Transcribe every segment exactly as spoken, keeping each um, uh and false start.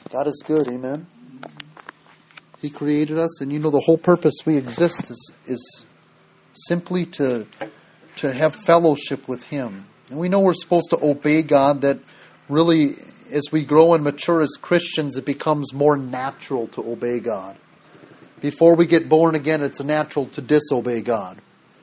God is good, amen. He created us, and you know the whole purpose we exist is is simply to to have fellowship with Him. And we know we're supposed to obey God, that really as we grow and mature as Christians, it becomes more natural to obey God. Before we get born again, it's natural to disobey God.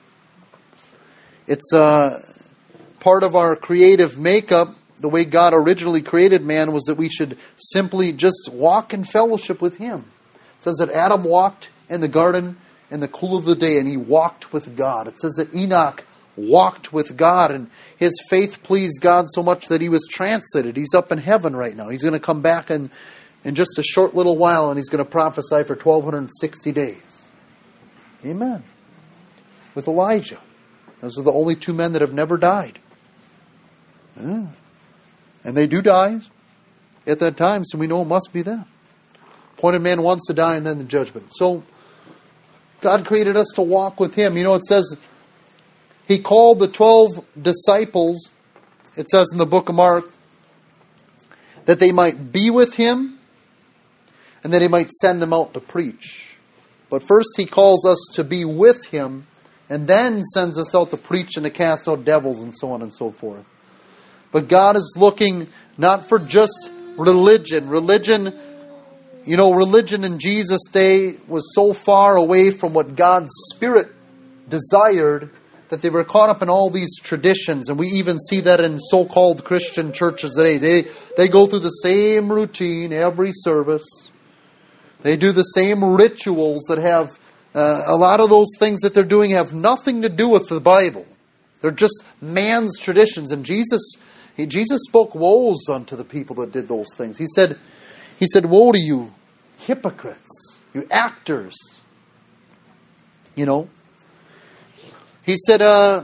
It's uh, part of our creative makeup. The way God originally created man was that we should simply just walk in fellowship with Him. It says that Adam walked in the garden in the cool of the day, and he walked with God. It says that Enoch walked with God, and his faith pleased God so much that he was translated. He's up in heaven right now. He's going to come back in, in just a short little while, and he's going to prophesy for twelve sixty days. Amen. With Elijah. Those are the only two men that have never died. Yeah. And they do die at that time, so we know it must be them. Appointed man once to die, and then the judgment. So, God created us to walk with Him. You know, it says, He called the twelve disciples, it says in the book of Mark, that they might be with Him, and that He might send them out to preach. But first He calls us to be with Him, and then sends us out to preach and to cast out devils and so on and so forth. But God is looking not for just religion. Religion, you know, religion in Jesus' day was so far away from what God's Spirit desired that they were caught up in all these traditions. And we even see that in so-called Christian churches today. They, they go through the same routine every service. They do the same rituals that have, uh, a lot of those things that they're doing have nothing to do with the Bible. They're just man's traditions. And Jesus... He, Jesus spoke woes unto the people that did those things. He said, He said, woe to you, hypocrites, you actors. You know. He said, uh,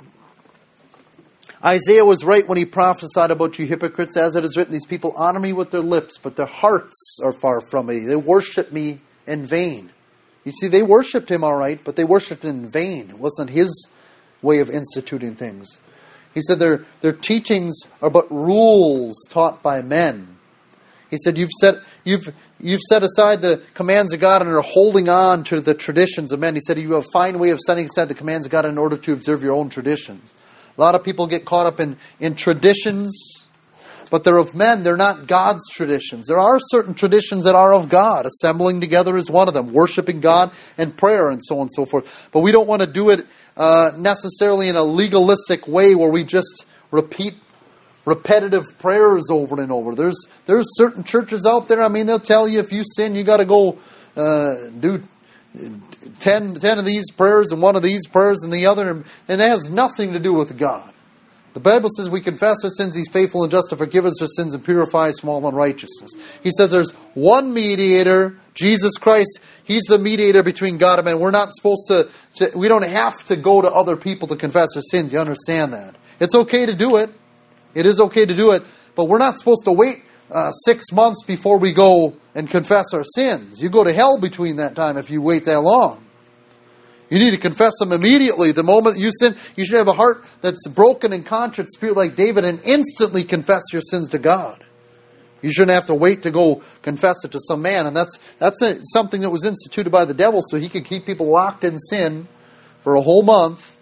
Isaiah was right when he prophesied about you hypocrites. As it is written, these people honor me with their lips, but their hearts are far from me. They worship me in vain. You see, they worshipped Him all right, but they worshipped in vain. It wasn't His way of instituting things. He said their, their teachings are but rules taught by men. He said you've set you've you've set aside the commands of God and are holding on to the traditions of men. He said you have a fine way of setting aside the commands of God in order to observe your own traditions. A lot of people get caught up in, in traditions, but they're of men. They're not God's traditions. There are certain traditions that are of God. Assembling together is one of them. Worshiping God and prayer and so on and so forth. But we don't want to do it uh, necessarily in a legalistic way where we just repeat repetitive prayers over and over. There's there's certain churches out there, I mean, they'll tell you if you sin, you got to go uh, do ten, ten of these prayers and one of these prayers and the other. And it has nothing to do with God. The Bible says we confess our sins, He's faithful and just to forgive us our sins and purify us from all unrighteousness. He says there's one mediator, Jesus Christ. He's the mediator between God and man. We're not supposed to, to, we don't have to go to other people to confess our sins. You understand that? It's okay to do it. It is okay to do it. But we're not supposed to wait uh, six months before we go and confess our sins. You go to hell between that time if you wait that long. You need to confess them immediately. The moment you sin, you should have a heart that's broken and contrite spirit like David and instantly confess your sins to God. You shouldn't have to wait to go confess it to some man. And that's that's a, something that was instituted by the devil so he could keep people locked in sin for a whole month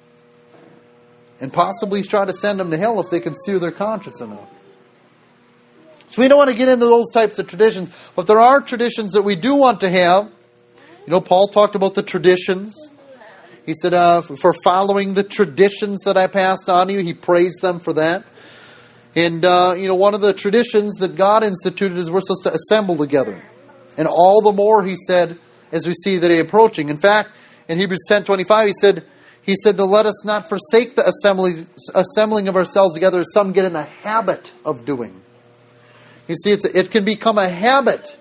and possibly try to send them to hell if they can sear their conscience enough. So we don't want to get into those types of traditions. But there are traditions that we do want to have. You know, Paul talked about the traditions. He said, uh, for following the traditions that I passed on to you, he praised them for that. And, uh, you know, one of the traditions that God instituted is we're supposed to assemble together. And all the more, he said, as we see the day approaching. In fact, in Hebrews ten twenty-five, he said, he said to let us not forsake the assembly, assembling of ourselves together as some get in the habit of doing. You see, it's, it can become a habit.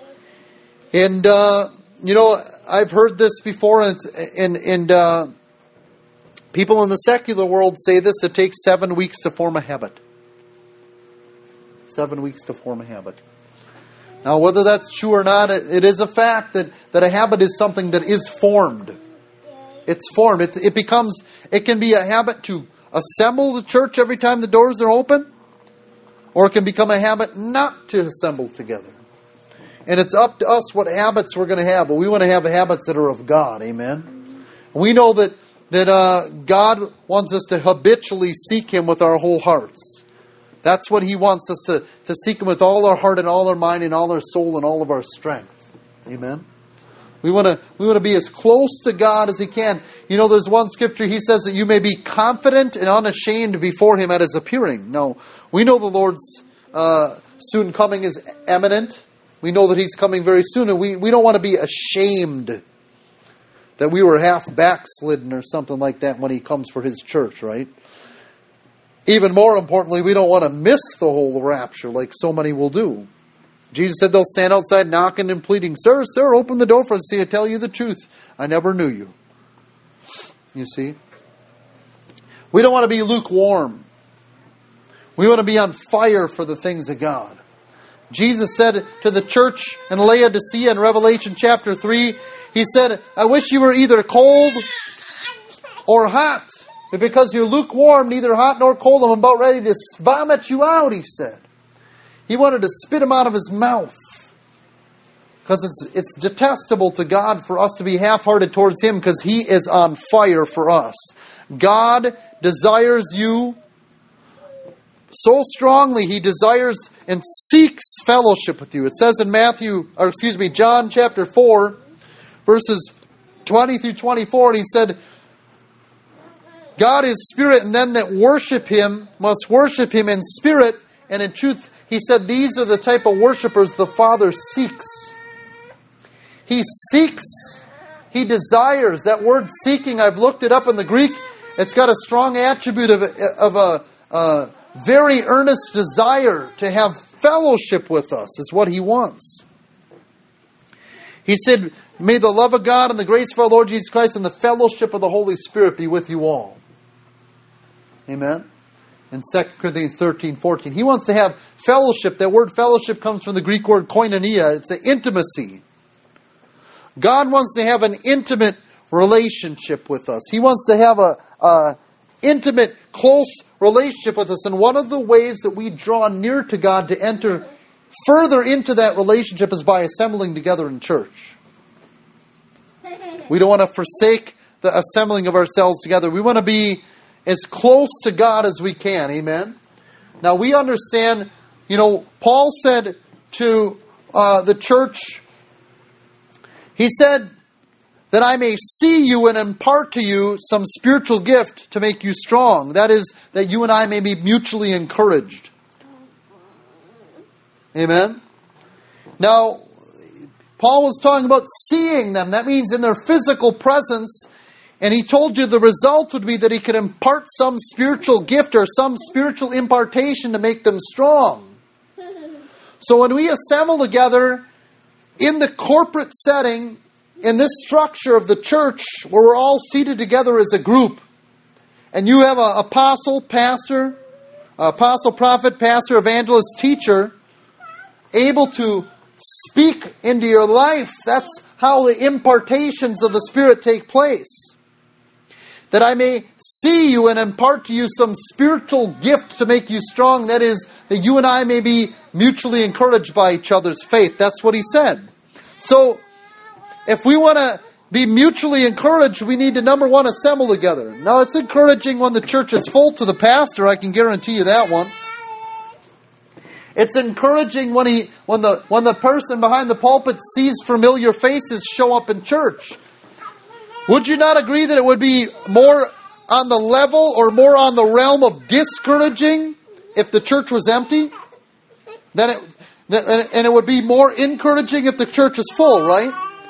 And, uh, you know, I've heard this before, and, and, and uh, people in the secular world say this, it takes seven weeks to form a habit. Seven weeks to form a habit. Now, whether that's true or not, it, it is a fact that, that a habit is something that is formed. It's formed. It, it becomes, it can be a habit to assemble the church every time the doors are open, or it can become a habit not to assemble together. And it's up to us what habits we're going to have. But we want to have habits that are of God. Amen. We know that, that uh, God wants us to habitually seek Him with our whole hearts. That's what He wants us to, to seek Him with all our heart and all our mind and all our soul and all of our strength. Amen. We want to we want to be as close to God as He can. You know, there's one scripture, He says that you may be confident and unashamed before Him at His appearing. No, we know the Lord's uh, soon coming is imminent. We know that He's coming very soon, and we, we don't want to be ashamed that we were half backslidden or something like that when He comes for His church, right? Even more importantly, we don't want to miss the whole rapture like so many will do. Jesus said they'll stand outside knocking and pleading, Sir, sir, open the door for us. See, I tell you the truth. I never knew you. You see? We don't want to be lukewarm. We want to be on fire for the things of God. Jesus said to the church in Laodicea in Revelation chapter three, He said, I wish you were either cold or hot. But because you're lukewarm, neither hot nor cold, I'm about ready to vomit you out, He said. He wanted to spit Him out of His mouth. Because it's, it's detestable to God for us to be half-hearted towards Him, because He is on fire for us. God desires you so strongly. He desires and seeks fellowship with you. It says in Matthew, or excuse me, John chapter four, verses twenty through twenty-four, and He said, God is spirit, and them that worship Him must worship Him in spirit and in truth. He said these are the type of worshipers the Father seeks. He seeks, He desires. That word seeking, I've looked it up in the Greek. It's got a strong attribute of, of a, a very earnest desire to have fellowship with us, is what He wants. He said, may the love of God and the grace of our Lord Jesus Christ and the fellowship of the Holy Spirit be with you all. Amen. In Second Corinthians thirteen fourteen. He wants to have fellowship. That word fellowship comes from the Greek word koinonia. It's an intimacy. God wants to have an intimate relationship with us. He wants to have a, a intimate, close relationship with us. And one of the ways that we draw near to God to enter further into that relationship is by assembling together in church. We don't want to forsake the assembling of ourselves together. We want to be as close to God as we can. Amen. Now we understand, you know, Paul said to uh, the church, he said that I may see you and impart to you some spiritual gift to make you strong. That is, that you and I may be mutually encouraged. Amen. Now, Paul was talking about seeing them. That means in their physical presence. And he told you the result would be that he could impart some spiritual gift or some spiritual impartation to make them strong. So when we assemble together in the corporate setting, in this structure of the church, where we're all seated together as a group, and you have an apostle, pastor, apostle, prophet, pastor, evangelist, teacher, able to speak into your life, that's how the impartations of the Spirit take place. That I may see you and impart to you some spiritual gift to make you strong. That is, that you and I may be mutually encouraged by each other's faith. That's what he said. So, if we want to be mutually encouraged, we need to, number one, assemble together. Now, it's encouraging when the church is full to the pastor. I can guarantee you that one. It's encouraging when he, when the when the person behind the pulpit sees familiar faces show up in church. Would you not agree that it would be more on the level or more on the realm of discouraging if the church was empty? Then it, and it would be more encouraging if the church is full, right?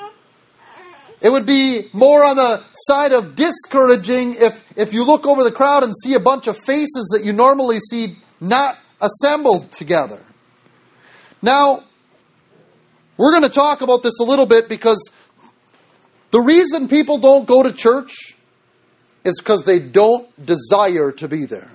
It would be more on the side of discouraging if, if you look over the crowd and see a bunch of faces that you normally see not assembled together. Now, we're going to talk about this a little bit because the reason people don't go to church is because they don't desire to be there.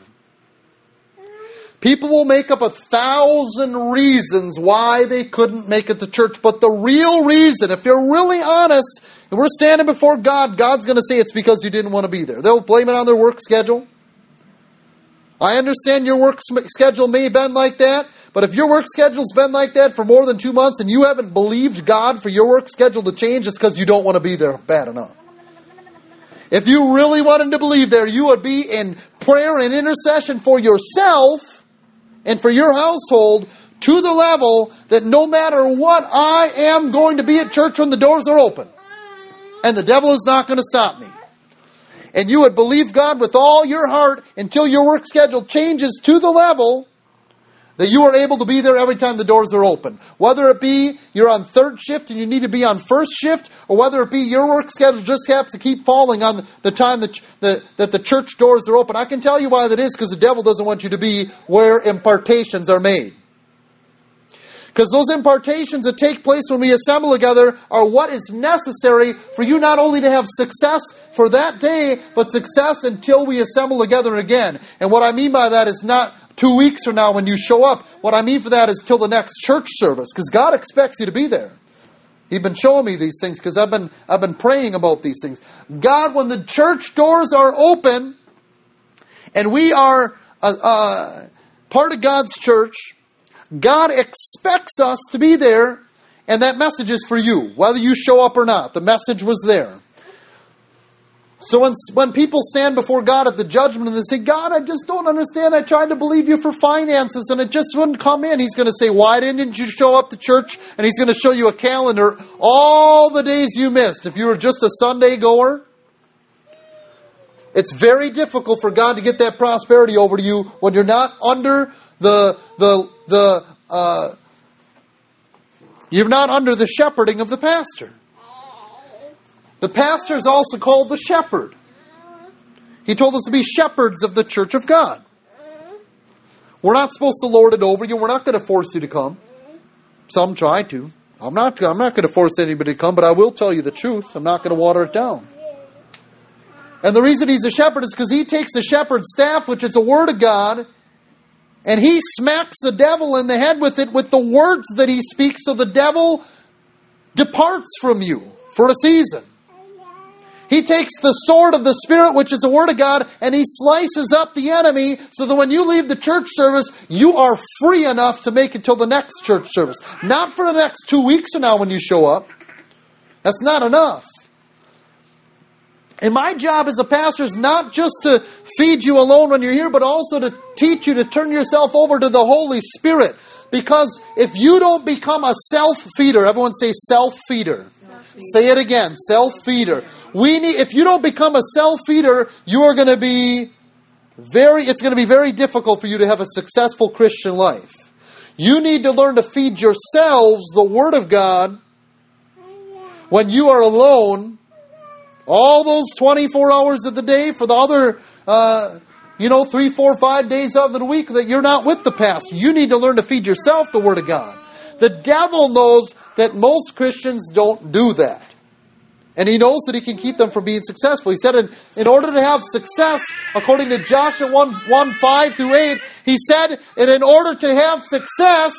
People will make up a thousand reasons why they couldn't make it to church, but the real reason, if you're really honest, and we're standing before God, God's going to say it's because you didn't want to be there. They'll blame it on their work schedule. I understand your work schedule may have been like that, But if your work schedule's been like that for more than two months and you haven't believed God for your work schedule to change, it's because you don't want to be there bad enough. If you really wanted to believe there, you would be in prayer and intercession for yourself and for your household to the level that no matter what, I am going to be at church when the doors are open. And the devil is not going to stop me. And you would believe God with all your heart until your work schedule changes to the level that you are able to be there every time the doors are open. Whether it be you're on third shift and you need to be on first shift, or whether it be your work schedule just happens to keep falling on the time that the, that the church doors are open. I can tell you why that is, because the devil doesn't want you to be where impartations are made. Because those impartations that take place when we assemble together are what is necessary for you not only to have success for that day, but success until we assemble together again. And what I mean by that is not two weeks from now when you show up. What I mean for that is till the next church service, because God expects you to be there. He's been showing me these things because I've been I've been praying about these things. God, when the church doors are open and we are uh, uh, part of God's church, God expects us to be there, and that message is for you, whether you show up or not. The message was there. So when, when people stand before God at the judgment and they say, God, I just don't understand. I tried to believe you for finances and it just wouldn't come in. He's going to say, why didn't you show up to church? And he's going to show you a calendar, all the days you missed. If you were just a Sunday goer, it's very difficult for God to get that prosperity over to you when you're not under the, the, the, uh, you're not under the shepherding of the pastor. The pastor is also called the shepherd. He told us to be shepherds of the church of God. We're not supposed to lord it over you. We're not going to force you to come. Some try to. I'm not, I'm not going to force anybody to come, but I will tell you the truth. I'm not going to water it down. And the reason he's a shepherd is because he takes the shepherd's staff, which is the word of God, and he smacks the devil in the head with it with the words that he speaks, so the devil departs from you for a season. He takes the sword of the Spirit, which is the Word of God, and he slices up the enemy so that when you leave the church service, you are free enough to make it till the next church service. Not for the next two weeks from now when you show up. That's not enough. And my job as a pastor is not just to feed you alone when you're here, but also to teach you to turn yourself over to the Holy Spirit. Because if you don't become a self-feeder, everyone say self-feeder. Say it again, self-feeder. We need, if you don't become a self-feeder, you are going to be very, it's going to be very difficult for you to have a successful Christian life. You need to learn to feed yourselves the Word of God when you are alone, all those twenty-four hours of the day for the other, uh, you know, three, four, five days of the week that you're not with the pastor. You need to learn to feed yourself the Word of God. The devil knows that most Christians don't do that. And he knows that he can keep them from being successful. He said in, in order to have success, according to Joshua one, one, five through eight, he said, and in order to have success,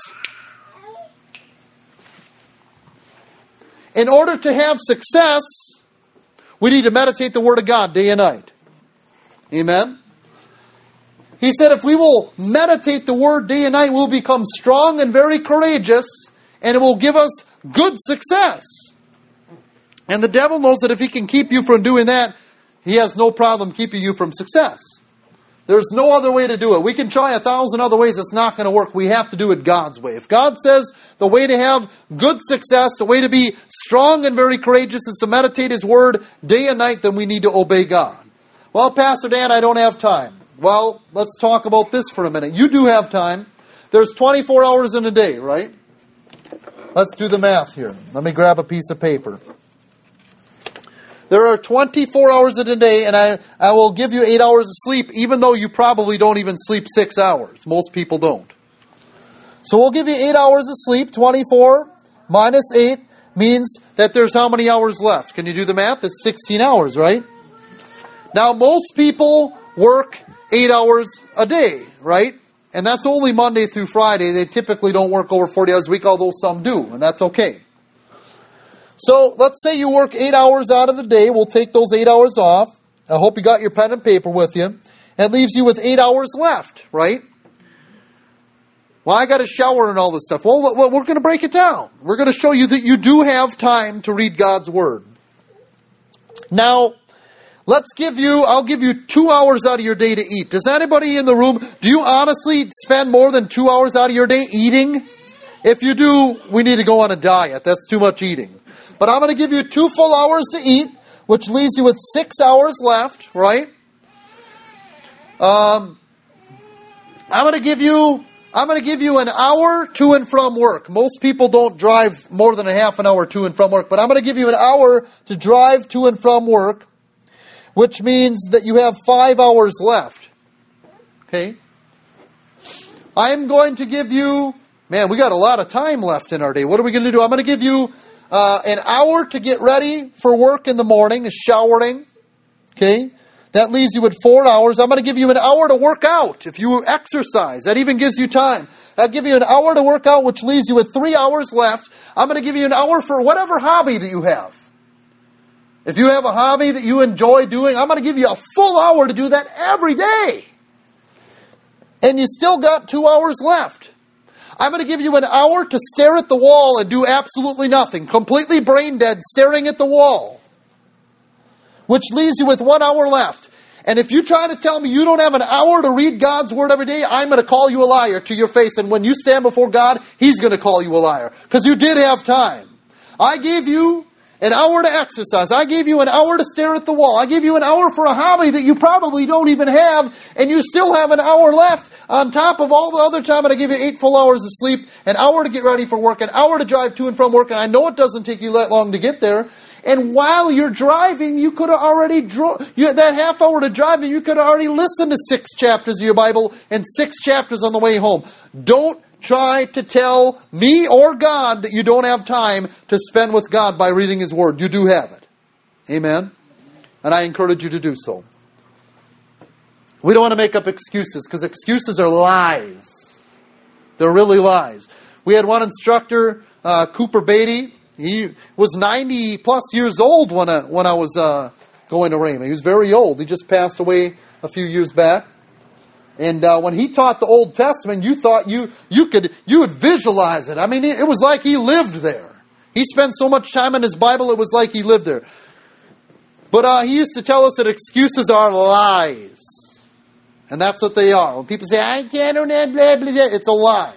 in order to have success, we need to meditate the Word of God day and night. Amen? He said if we will meditate the Word day and night, we'll become strong and very courageous, and it will give us good success. And the devil knows that if he can keep you from doing that, he has no problem keeping you from success. There's no other way to do it. We can try a thousand other ways. It's not going to work. We have to do it God's way. If God says the way to have good success, the way to be strong and very courageous is to meditate His Word day and night, then we need to obey God. Well, Pastor Dan, I don't have time. Well, let's talk about this for a minute. You do have time. There's twenty-four hours in a day, right? Let's do the math here. Let me grab a piece of paper. There are twenty-four hours in a day, and I, I will give you eight hours of sleep, even though you probably don't even sleep six hours. Most people don't. So we'll give you eight hours of sleep. twenty-four minus eight means that there's how many hours left? Can you do the math? It's sixteen hours, right? Now, most people work eight hours a day, right? And that's only Monday through Friday. They typically don't work over forty hours a week, although some do, and that's okay. So let's say you work eight hours out of the day. We'll take those eight hours off. I hope you got your pen and paper with you. That leaves you with eight hours left, right? Well, I got to shower and all this stuff. Well, we're going to break it down. We're going to show you that you do have time to read God's Word. Now, let's give you, I'll give you two hours out of your day to eat. Does anybody in the room, do you honestly spend more than two hours out of your day eating? If you do, we need to go on a diet. That's too much eating. But I'm going to give you two full hours to eat, which leaves you with six hours left, right? Um, I'm going to give you... I'm going to give you an hour to and from work. Most people don't drive more than a half an hour to and from work, but I'm going to give you an hour to drive to and from work, which means that you have five hours left. Okay? I'm going to give you, man, we got a lot of time left in our day. What are we going to do? I'm going to give you uh, an hour to get ready for work in the morning, showering. Okay? That leaves you with four hours. I'm going to give you an hour to work out. If you exercise, that even gives you time. I'll give you an hour to work out, which leaves you with three hours left. I'm going to give you an hour for whatever hobby that you have. If you have a hobby that you enjoy doing, I'm going to give you a full hour to do that every day. And you still got two hours left. I'm going to give you an hour to stare at the wall and do absolutely nothing. Completely brain dead, staring at the wall. Which leaves you with one hour left. And if you try to tell me you don't have an hour to read God's Word every day, I'm going to call you a liar to your face. And when you stand before God, He's going to call you a liar. Because you did have time. I gave you an hour to exercise. I gave you an hour to stare at the wall. I gave you an hour for a hobby that you probably don't even have. And you still have an hour left on top of all the other time. And I give you eight full hours of sleep, an hour to get ready for work, an hour to drive to and from work. And I know it doesn't take you that long to get there. And while you're driving, you could have already, dro- you, that half hour to driving, you could have already listened to six chapters of your Bible and six chapters on the way home. Don't try to tell me or God that you don't have time to spend with God by reading His Word. You do have it. Amen? And I encourage you to do so. We don't want to make up excuses, because excuses are lies. They're really lies. We had one instructor, uh, Cooper Beatty. He was ninety plus years old when I, when I was uh, going to Rhema. He was very old. He just passed away a few years back. And uh, when he taught the Old Testament, you thought you you could you would visualize it. I mean, it, it was like he lived there. He spent so much time in his Bible, it was like he lived there. But uh, he used to tell us that excuses are lies. And that's what they are. When people say, I can't, blah, blah, blah, it's a lie.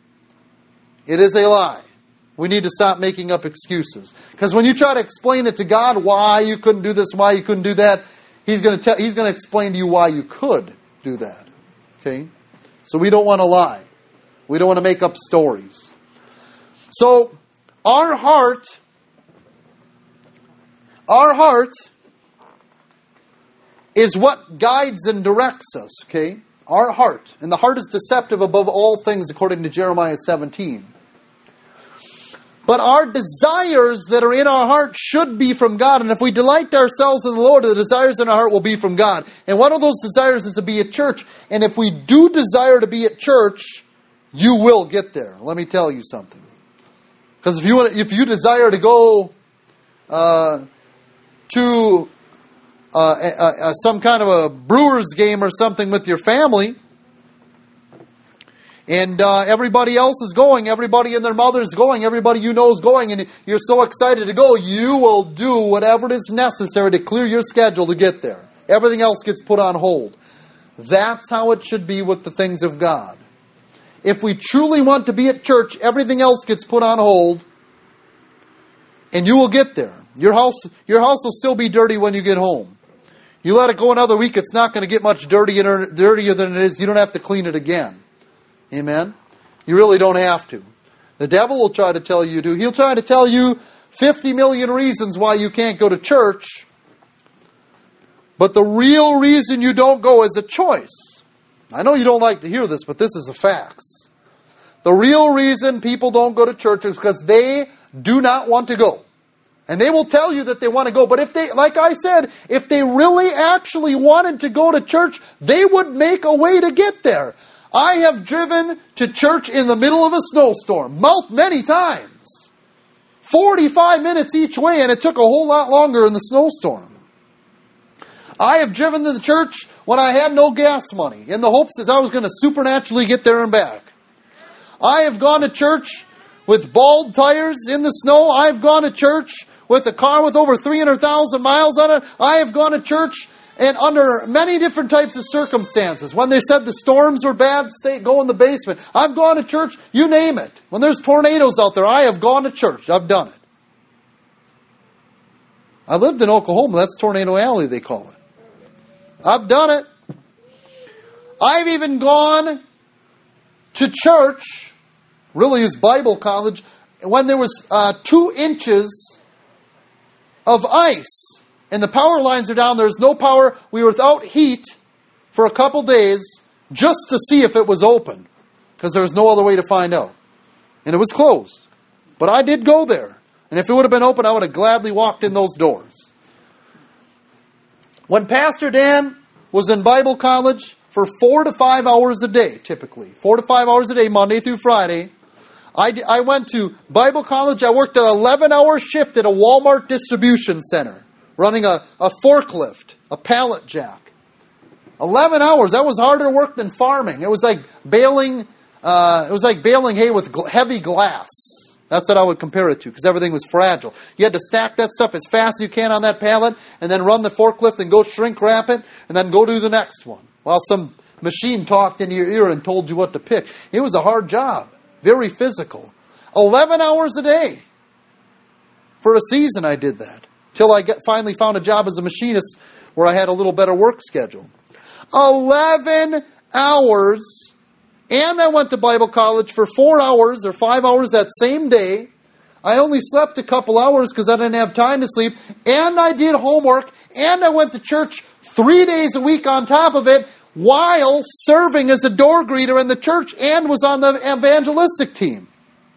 It is a lie. We need to stop making up excuses. Because when you try to explain it to God why you couldn't do this, why you couldn't do that, He's going to tell, He's going to explain to you why you could do that. Okay? So we don't want to lie. We don't want to make up stories. So our heart, our heart is what guides and directs us. Okay? Our heart. And the heart is deceptive above all things, according to Jeremiah seventeen. But our desires that are in our heart should be from God. And if we delight ourselves in the Lord, the desires in our heart will be from God. And one of those desires is to be at church. And if we do desire to be at church, you will get there. Let me tell you something. Because if you want, if you desire to go uh, to uh, a, a, some kind of a Brewers game or something with your family, and uh, everybody else is going, everybody and their mother is going, everybody you know is going, and you're so excited to go, you will do whatever is necessary to clear your schedule to get there. Everything else gets put on hold. That's how it should be with the things of God. If we truly want to be at church, everything else gets put on hold, and you will get there. Your house, your house will still be dirty when you get home. You let it go another week, it's not going to get much dirtier, dirtier than it is. You don't have to clean it again. Amen? You really don't have to. The devil will try to tell you to. He'll try to tell you fifty million reasons why you can't go to church. But the real reason you don't go is a choice. I know you don't like to hear this, but this is the facts. The real reason people don't go to church is because they do not want to go. And they will tell you that they want to go. But if they, like I said, if they really actually wanted to go to church, they would make a way to get there. I have driven to church in the middle of a snowstorm many times. forty-five minutes each way, and it took a whole lot longer in the snowstorm. I have driven to the church when I had no gas money, in the hopes that I was going to supernaturally get there and back. I have gone to church with bald tires in the snow. I have gone to church with a car with over three hundred thousand miles on it. I have gone to church and under many different types of circumstances. When they said the storms were bad, stay, go in the basement. I've gone to church, you name it. When there's tornadoes out there, I have gone to church. I've done it. I lived in Oklahoma. That's Tornado Alley, they call it. I've done it. I've even gone to church, really is Bible college, when there was uh, two inches of ice. And the power lines are down. There's no power. We were without heat for a couple days just to see if it was open. Because there was no other way to find out. And it was closed. But I did go there. And if it would have been open, I would have gladly walked in those doors. When Pastor Dan was in Bible college for four to five hours a day, typically. Four to five hours a day, Monday through Friday. I, I went to Bible college. I worked an eleven-hour shift at a Walmart distribution center. Running a, a forklift, a pallet jack. Eleven hours. That was harder work than farming. It was like baling. Uh, it was like baling hay with gl- heavy glass. That's what I would compare it to, because everything was fragile. You had to stack that stuff as fast as you can on that pallet, and then run the forklift and go shrink wrap it, and then go do the next one. While some machine talked into your ear and told you what to pick. It was a hard job, very physical. Eleven hours a day. For a season, I did that. Till I get, finally found a job as a machinist where I had a little better work schedule. Eleven hours. And I went to Bible college for four hours or five hours that same day. I only slept a couple hours because I didn't have time to sleep. And I did homework. And I went to church three days a week on top of it while serving as a door greeter in the church and was on the evangelistic team.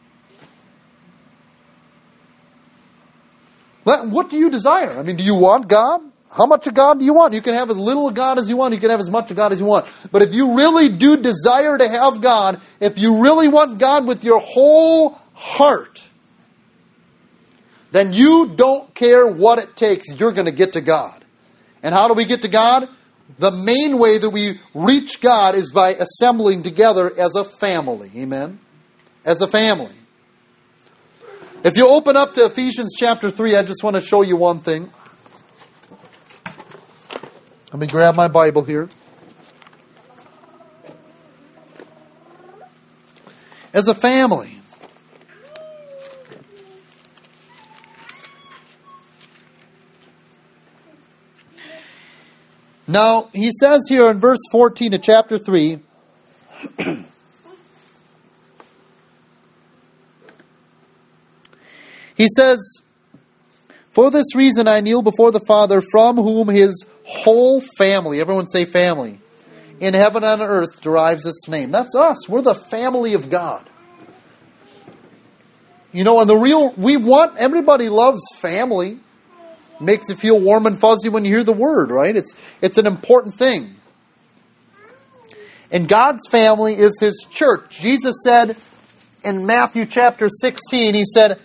What do you desire? I mean, do you want God? How much of God do you want? You can have as little of God as you want. You can have as much of God as you want. But if you really do desire to have God, if you really want God with your whole heart, then you don't care what it takes. You're going to get to God. And how do we get to God? The main way that we reach God is by assembling together as a family. Amen? As a family. If you open up to Ephesians chapter three, I just want to show you one thing. Let me grab my Bible here. As a family. Now, he says here in verse fourteen of chapter three, he says, "For this reason I kneel before the Father, from whom his whole family," everyone say family, "in heaven and on earth derives its name." That's us. We're the family of God. You know, and the real, we want, everybody loves family. Makes it feel warm and fuzzy when you hear the word, right? It's, it's an important thing. And God's family is His church. Jesus said in Matthew chapter sixteen, He said,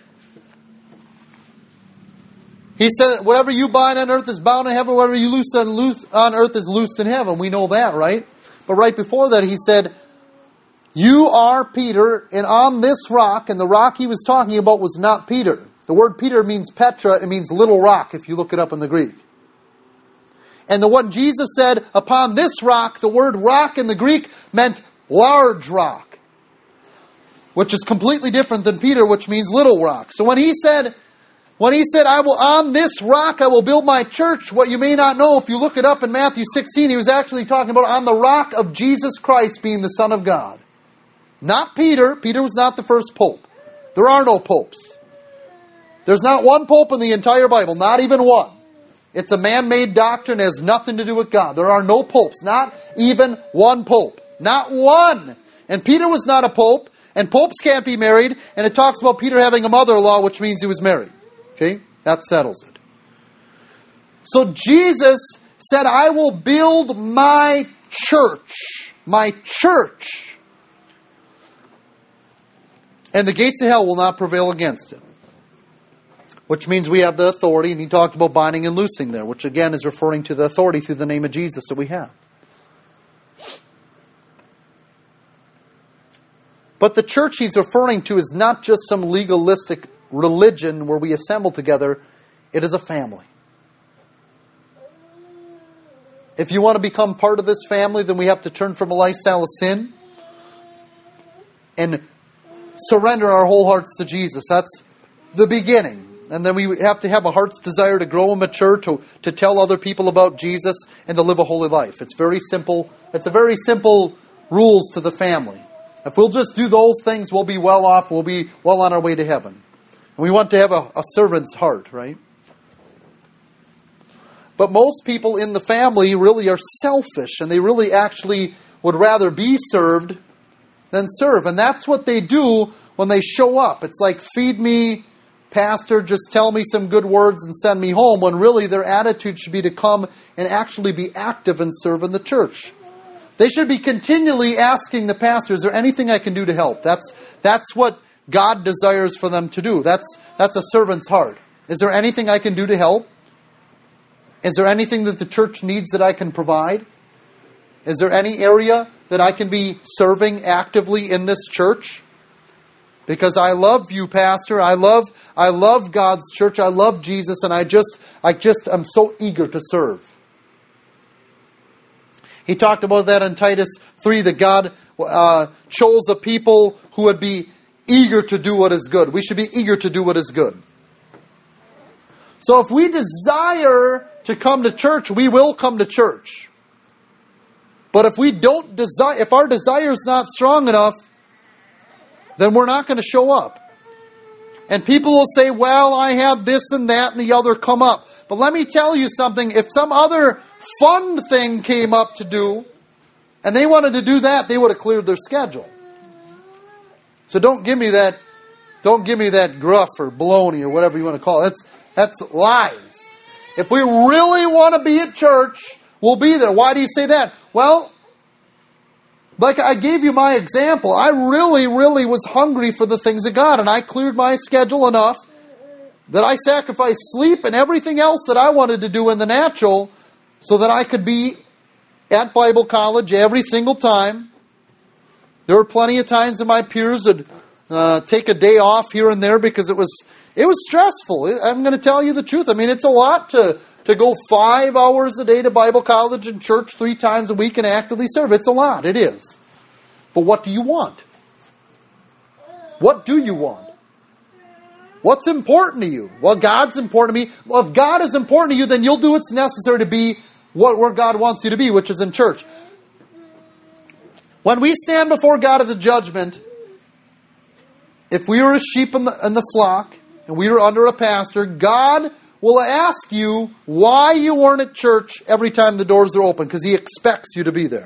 He said, whatever you bind on earth is bound in heaven, whatever you loose on, loose on earth is loosed in heaven. We know that, right? But right before that, He said, you are Peter, and on this rock, and the rock He was talking about was not Peter. The word Peter means Petra, it means little rock, if you look it up in the Greek. And the one Jesus said, upon this rock, the word rock in the Greek meant large rock, which is completely different than Peter, which means little rock. So when He said, When He said, I will, on this rock I will build my church, what you may not know, if you look it up in Matthew sixteen, He was actually talking about on the rock of Jesus Christ being the Son of God. Not Peter. Peter was not the first pope. There are no popes. There's not one pope in the entire Bible, not even one. It's a man-made doctrine, it has nothing to do with God. There are no popes, not even one pope. Not one! And Peter was not a pope, and popes can't be married, and it talks about Peter having a mother-in-law, which means he was married. Okay? That settles it. So Jesus said, I will build my church. My church. And the gates of hell will not prevail against it. Which means we have the authority, and He talked about binding and loosing there, which again is referring to the authority through the name of Jesus that we have. But the church he's referring to is not just some legalistic religion where we assemble together. It is a family. If you want to become part of this family, then we have to turn from a lifestyle of sin and surrender our whole hearts to Jesus. That's the beginning. And then we have to have a heart's desire to grow and mature, to, to tell other people about Jesus, and to live a holy life. It's very simple. It's a very simple rules to the family. If we'll just do those things, we'll be well off. We'll be well on our way to heaven. And we want to have a, a servant's heart, right? But most people in the family really are selfish, and they really actually would rather be served than serve. And that's what they do when they show up. It's like, feed me, pastor, just tell me some good words and send me home, when really their attitude should be to come and actually be active and serve in the church. They should be continually asking the pastor, is there anything I can do to help? That's that's what God desires for them to do. That's that's a servant's heart. Is there anything I can do to help? Is there anything that the church needs that I can provide? Is there any area that I can be serving actively in this church? Because I love you, pastor. I love I love God's church. I love Jesus, and I just I just I'm so eager to serve. He talked about that in Titus three, that God uh, chose a people who would be eager to do what is good. We should be eager to do what is good. So if we desire to come to church, we will come to church. But if we don't desire, if our desire is not strong enough, then we're not going to show up. And people will say, well, I had this and that and the other come up. But let me tell you something. If some other fun thing came up to do, and they wanted to do that, they would have cleared their schedule. So don't give me that, don't give me that gruff or baloney or whatever you want to call it. That's, that's lies. If we really want to be at church, we'll be there. Why do you say that? Well, like I gave you my example, I really, really was hungry for the things of God, and I cleared my schedule enough that I sacrificed sleep and everything else that I wanted to do in the natural so that I could be at Bible college every single time. There were plenty of times that my peers would uh, take a day off here and there because it was it was stressful. I'm going to tell you the truth. I mean, it's a lot to, to go five hours a day to Bible college and church three times a week and actively serve. It's a lot. It is. But what do you want? What do you want? What's important to you? Well, God's important to me. Well, if God is important to you, then you'll do what's necessary to be what, where God wants you to be, which is in church. When we stand before God at the judgment, if we were a sheep in the, in the flock, and we were under a pastor, God will ask you why you weren't at church every time the doors are open, because He expects you to be there.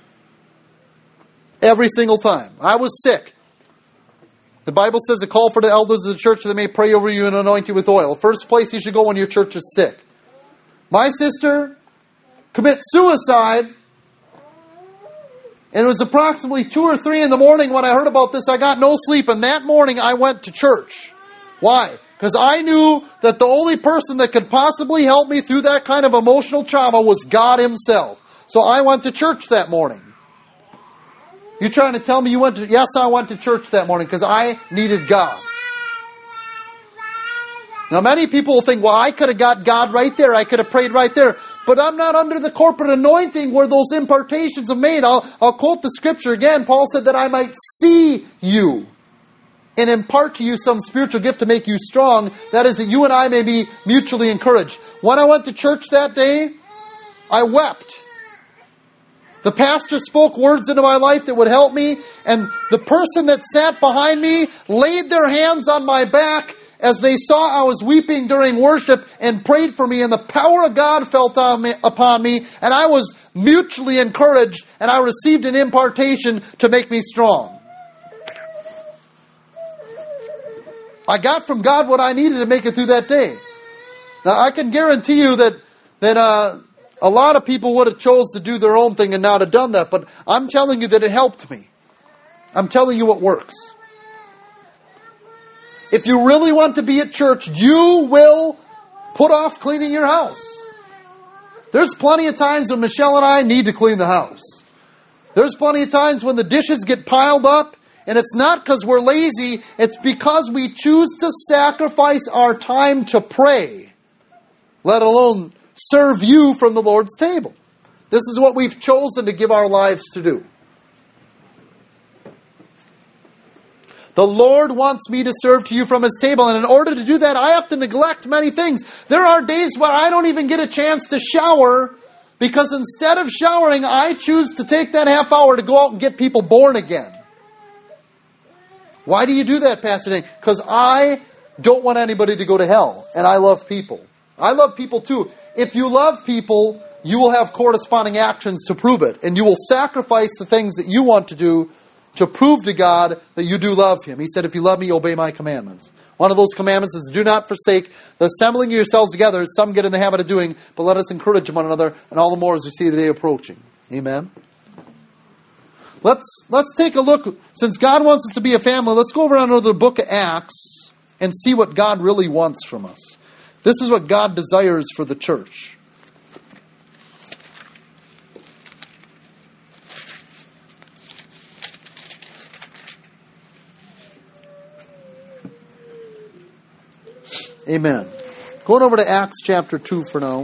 Every single time. I was sick. The Bible says to call for the elders of the church that they may pray over you and anoint you with oil. First place you should go when your church is sick. My sister commits suicide, and it was approximately two or three in the morning when I heard about this. I got no sleep, and that morning I went to church. Why? Because I knew that the only person that could possibly help me through that kind of emotional trauma was God Himself. So I went to church that morning. You trying to tell me you went to... Yes, I went to church that morning because I needed God. Now, many people will think, well, I could have got God right there. I could have prayed right there. But I'm not under the corporate anointing where those impartations are made. I'll, I'll quote the scripture again. Paul said that I might see you and impart to you some spiritual gift to make you strong. That is, that you and I may be mutually encouraged. When I went to church that day, I wept. The pastor spoke words into my life that would help me, and the person that sat behind me laid their hands on my back as they saw I was weeping during worship and prayed for me, and the power of God fell on me, upon me, and I was mutually encouraged, and I received an impartation to make me strong. I got from God what I needed to make it through that day. Now, I can guarantee you that that uh, a lot of people would have chose to do their own thing and not have done that, but I'm telling you that it helped me. I'm telling you what works. If you really want to be at church, you will put off cleaning your house. There's plenty of times when Michelle and I need to clean the house. There's plenty of times when the dishes get piled up And it's not because we're lazy, it's because we choose to sacrifice our time to pray, let alone serve you from the Lord's table. This is what we've chosen to give our lives to do. The Lord wants me to serve to you from His table, and in order to do that, I have to neglect many things. There are days where I don't even get a chance to shower, because instead of showering, I choose to take that half hour to go out and get people born again. Why do you do that, Pastor Dane? Because I don't want anybody to go to hell, and I love people. I love people too. If you love people, you will have corresponding actions to prove it, and you will sacrifice the things that you want to do to prove to God that you do love Him. He said, if you love me, obey my commandments. One of those commandments is do not forsake the assembling of yourselves together, as some get in the habit of doing, but let us encourage one another, and all the more as we see the day approaching. Amen. Let's let's take a look. Since God wants us to be a family, let's go over into the book of Acts and see what God really wants from us. This is what God desires for the church. Amen. Going over to Acts chapter two for now.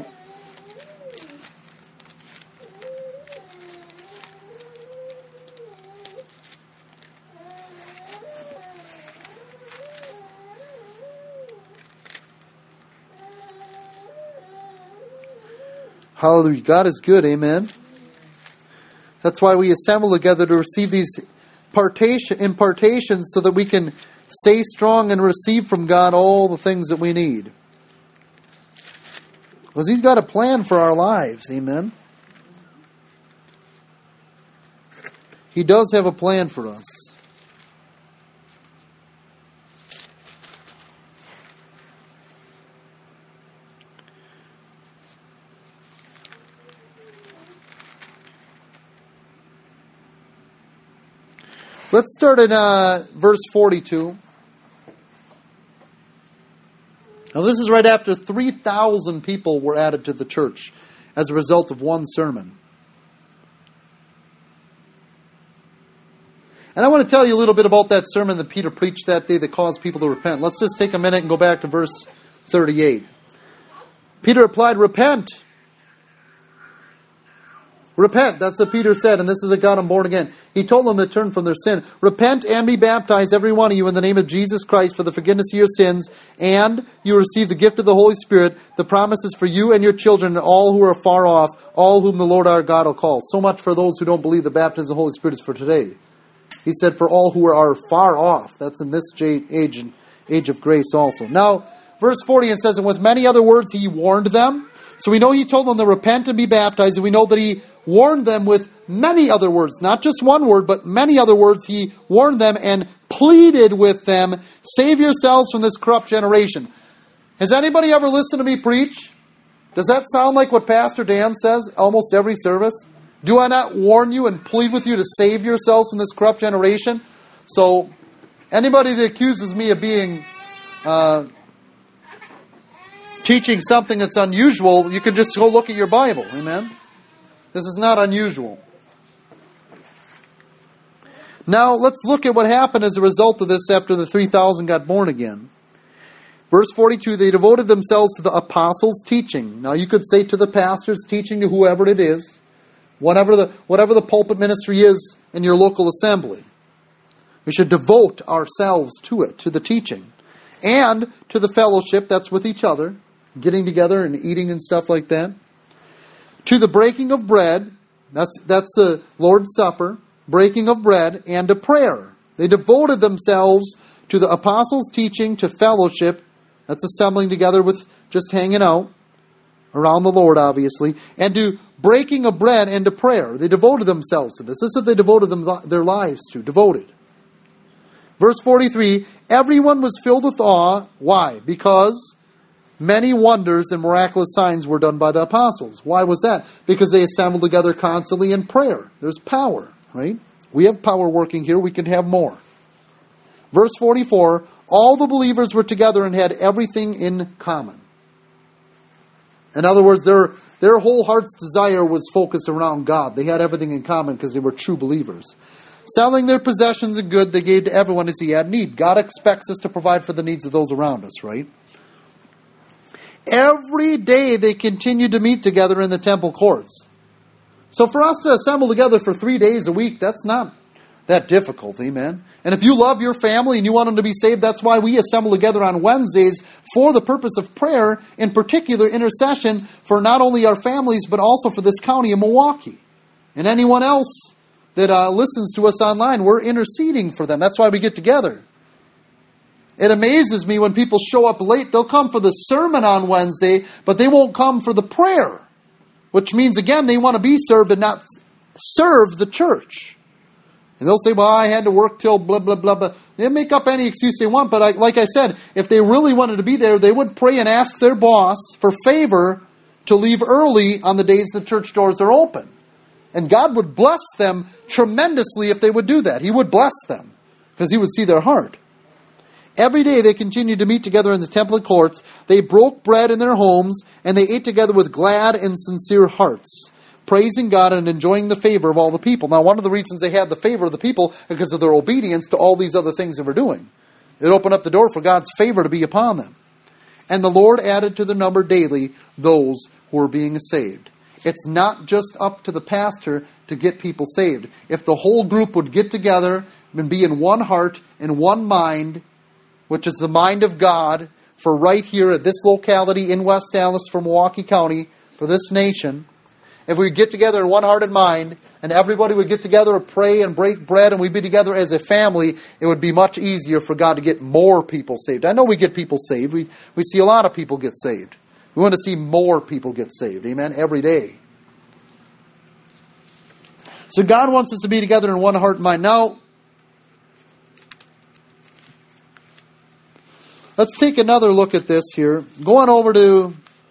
Hallelujah. God is good. Amen. That's why we assemble together to receive these impartation, impartations so that we can stay strong and receive from God all the things that we need. Because He's got a plan for our lives. Amen. He does have a plan for us. Let's start in uh, verse forty-two. Now this is right after three thousand people were added to the church as a result of one sermon. And I want to tell you a little bit about that sermon that Peter preached that day that caused people to repent. Let's just take a minute and go back to verse thirty-eight. Peter replied, repent. Repent, that's what Peter said, and this is a God I'm born again. He told them to turn from their sin. Repent and be baptized, every one of you, in the name of Jesus Christ for the forgiveness of your sins, and you receive the gift of the Holy Spirit. The promise is for you and your children and all who are far off, all whom the Lord our God will call. So much for those who don't believe the baptism of the Holy Spirit is for today. He said for all who are far off. That's in this age, age of grace also. Now, verse forty, it says, and with many other words he warned them. So we know he told them to repent and be baptized, and we know that he warned them with many other words. Not just one word, but many other words. He warned them and pleaded with them, save yourselves from this corrupt generation. Has anybody ever listened to me preach? Does that sound like what Pastor Dan says almost every service? Do I not warn you and plead with you to save yourselves from this corrupt generation? So, anybody that accuses me of being... Uh, teaching something that's unusual, you can just go look at your Bible. Amen? This is not unusual. Now, let's look at what happened as a result of this after the three thousand got born again. Verse forty-two, they devoted themselves to the apostles' teaching. Now, you could say to the pastors' teaching, to whoever it is, whatever the, whatever the pulpit ministry is in your local assembly. We should devote ourselves to it, to the teaching. And to the fellowship that's with each other, getting together and eating and stuff like that. To the breaking of bread, that's that's the Lord's Supper, breaking of bread, and to prayer. They devoted themselves to the apostles' teaching, to fellowship, that's assembling together with just hanging out around the Lord, obviously, and to breaking of bread and to prayer. They devoted themselves to this. This is what they devoted them, their lives to, devoted. Verse forty-three, everyone was filled with awe. Why? Because many wonders and miraculous signs were done by the apostles. Why was that? Because they assembled together constantly in prayer. There's power, right? We have power working here. We can have more. Verse forty-four, all the believers were together and had everything in common. In other words, their, their whole heart's desire was focused around God. They had everything in common because they were true believers. Selling their possessions and good they gave to everyone as he had need. God expects us to provide for the needs of those around us, right? Every day they continued to meet together in the temple courts. So for us to assemble together for three days a week, that's not that difficult, amen? And if you love your family and you want them to be saved, that's why we assemble together on Wednesdays for the purpose of prayer, in particular intercession for not only our families, but also for this county of Milwaukee. And anyone else that uh, listens to us online, we're interceding for them. That's why we get together. It amazes me when people show up late. They'll come for the sermon on Wednesday, but they won't come for the prayer. Which means, again, they want to be served and not serve the church. And they'll say, well, I had to work till blah, blah, blah, blah. They'll make up any excuse they want. But I, like I said, if they really wanted to be there, they would pray and ask their boss for favor to leave early on the days the church doors are open. And God would bless them tremendously if they would do that. He would bless them because He would see their heart. Every day they continued to meet together in the temple courts. They broke bread in their homes, and they ate together with glad and sincere hearts, praising God and enjoying the favor of all the people. Now, one of the reasons they had the favor of the people is because of their obedience to all these other things they were doing. It opened up the door for God's favor to be upon them. And the Lord added to their number daily those who were being saved. It's not just up to the pastor to get people saved. If the whole group would get together and be in one heart and one mind, which is the mind of God, for right here at this locality in West Allis for Milwaukee County, for this nation. If we get together in one heart and mind, and everybody would get together and pray and break bread, and we'd be together as a family, it would be much easier for God to get more people saved. I know we get people saved. We, we see a lot of people get saved. We want to see more people get saved. Amen? Every day. So God wants us to be together in one heart and mind. Now, let's take another look at this here. Going over to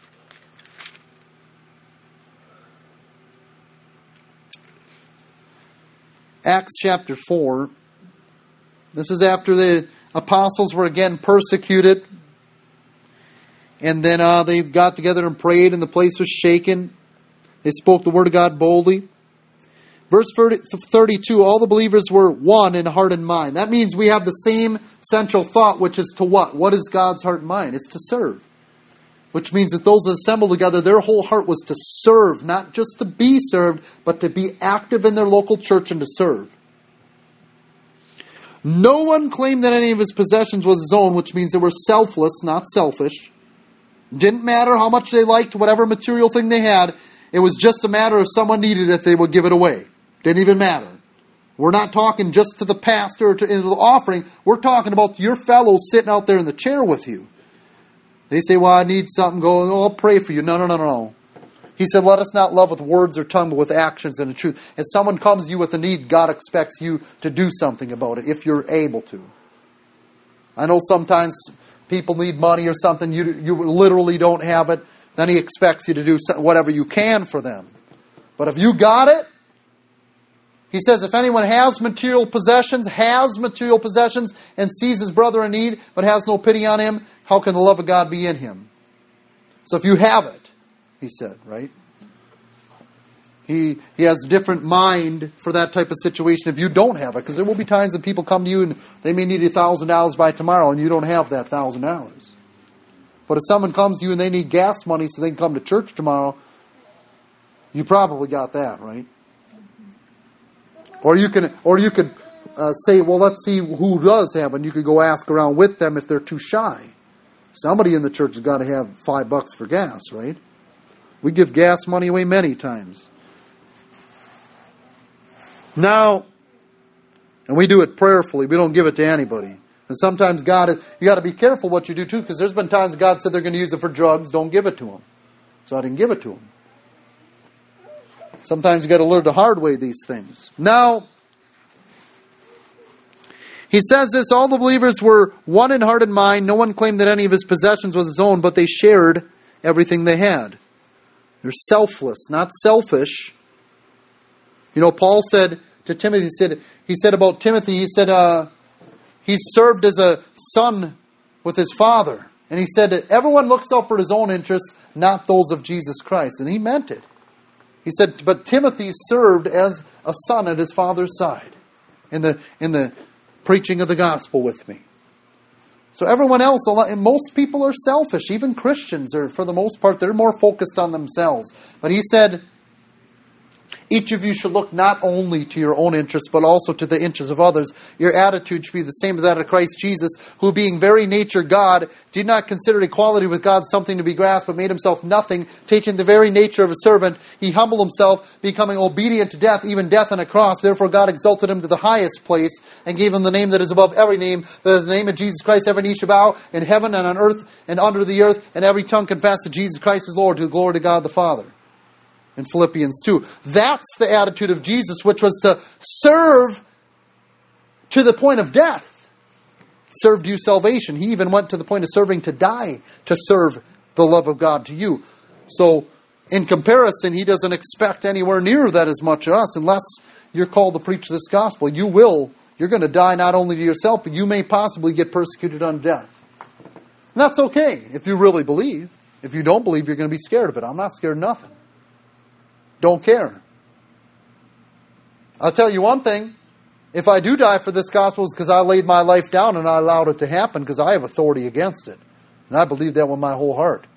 Acts chapter four. This is after the apostles were again persecuted. And then uh, they got together and prayed, and the place was shaken. They spoke the word of God boldly. Verse thirty-two, all the believers were one in heart and mind. That means we have the same central thought, which is to what? What is God's heart and mind? It's to serve. Which means that those that assembled together, their whole heart was to serve, not just to be served, but to be active in their local church and to serve. No one claimed that any of his possessions was his own, which means they were selfless, not selfish. Didn't matter how much they liked whatever material thing they had. It was just a matter of someone needed it, they would give it away. Didn't even matter. We're not talking just to the pastor or to into the offering. We're talking about your fellows sitting out there in the chair with you. They say, well, I need something going. Oh, I'll pray for you. No, no, no, no. He said, let us not love with words or tongue, but with actions and the truth. If someone comes to you with a need, God expects you to do something about it if you're able to. I know sometimes people need money or something. You, you literally don't have it. Then He expects you to do whatever you can for them. But if you got it, He says, if anyone has material possessions, has material possessions, and sees his brother in need, but has no pity on him, how can the love of God be in him? So if you have it, He said, right? He he has a different mind for that type of situation if you don't have it. Because there will be times that people come to you and they may need a thousand dollars by tomorrow and you don't have that thousand dollars. But if someone comes to you and they need gas money so they can come to church tomorrow, you probably got that, right? Or you can, or you could uh, say, well, let's see who does have it. And you could go ask around with them if they're too shy. Somebody in the church has got to have five bucks for gas, right? We give gas money away many times. Now, and we do it prayerfully. We don't give it to anybody. And sometimes God, is, you got to be careful what you do too, because there's been times God said they're going to use it for drugs. Don't give it to them. So I didn't give it to them. Sometimes you got to learn the hard way these things. Now, he says this, all the believers were one in heart and mind. No one claimed that any of his possessions was his own, but they shared everything they had. They're selfless, not selfish. You know, Paul said to Timothy, he said, he said about Timothy, he said, uh, he served as a son with his father. And he said that everyone looks out for his own interests, not those of Jesus Christ. And he meant it. He said, but Timothy served as a son at his father's side. in the in the preaching of the gospel with me. So everyone else, most people are selfish. Even Christians are, for the most part, they're more focused on themselves. But he said, each of you should look not only to your own interests, but also to the interests of others. Your attitude should be the same as that of Christ Jesus, who being very nature God, did not consider equality with God something to be grasped, but made himself nothing, taking the very nature of a servant. He humbled himself, becoming obedient to death, even death on a cross. Therefore God exalted him to the highest place, and gave him the name that is above every name, that in the name of Jesus Christ every knee shall bow, in heaven and on earth and under the earth, and every tongue confess that Jesus Christ is Lord, to the glory to God the Father. In Philippians two. That's the attitude of Jesus, which was to serve to the point of death. Served you salvation. He even went to the point of serving to die to serve the love of God to you. So, in comparison, he doesn't expect anywhere near that as much of us, unless you're called to preach this gospel. You will. You're going to die not only to yourself, but you may possibly get persecuted unto death. And that's okay, if you really believe. If you don't believe, you're going to be scared of it. I'm not scared of nothing. Don't care. I'll tell you one thing. If I do die for this gospel, it's because I laid my life down and I allowed it to happen because I have authority against it. And I believe that with my whole heart.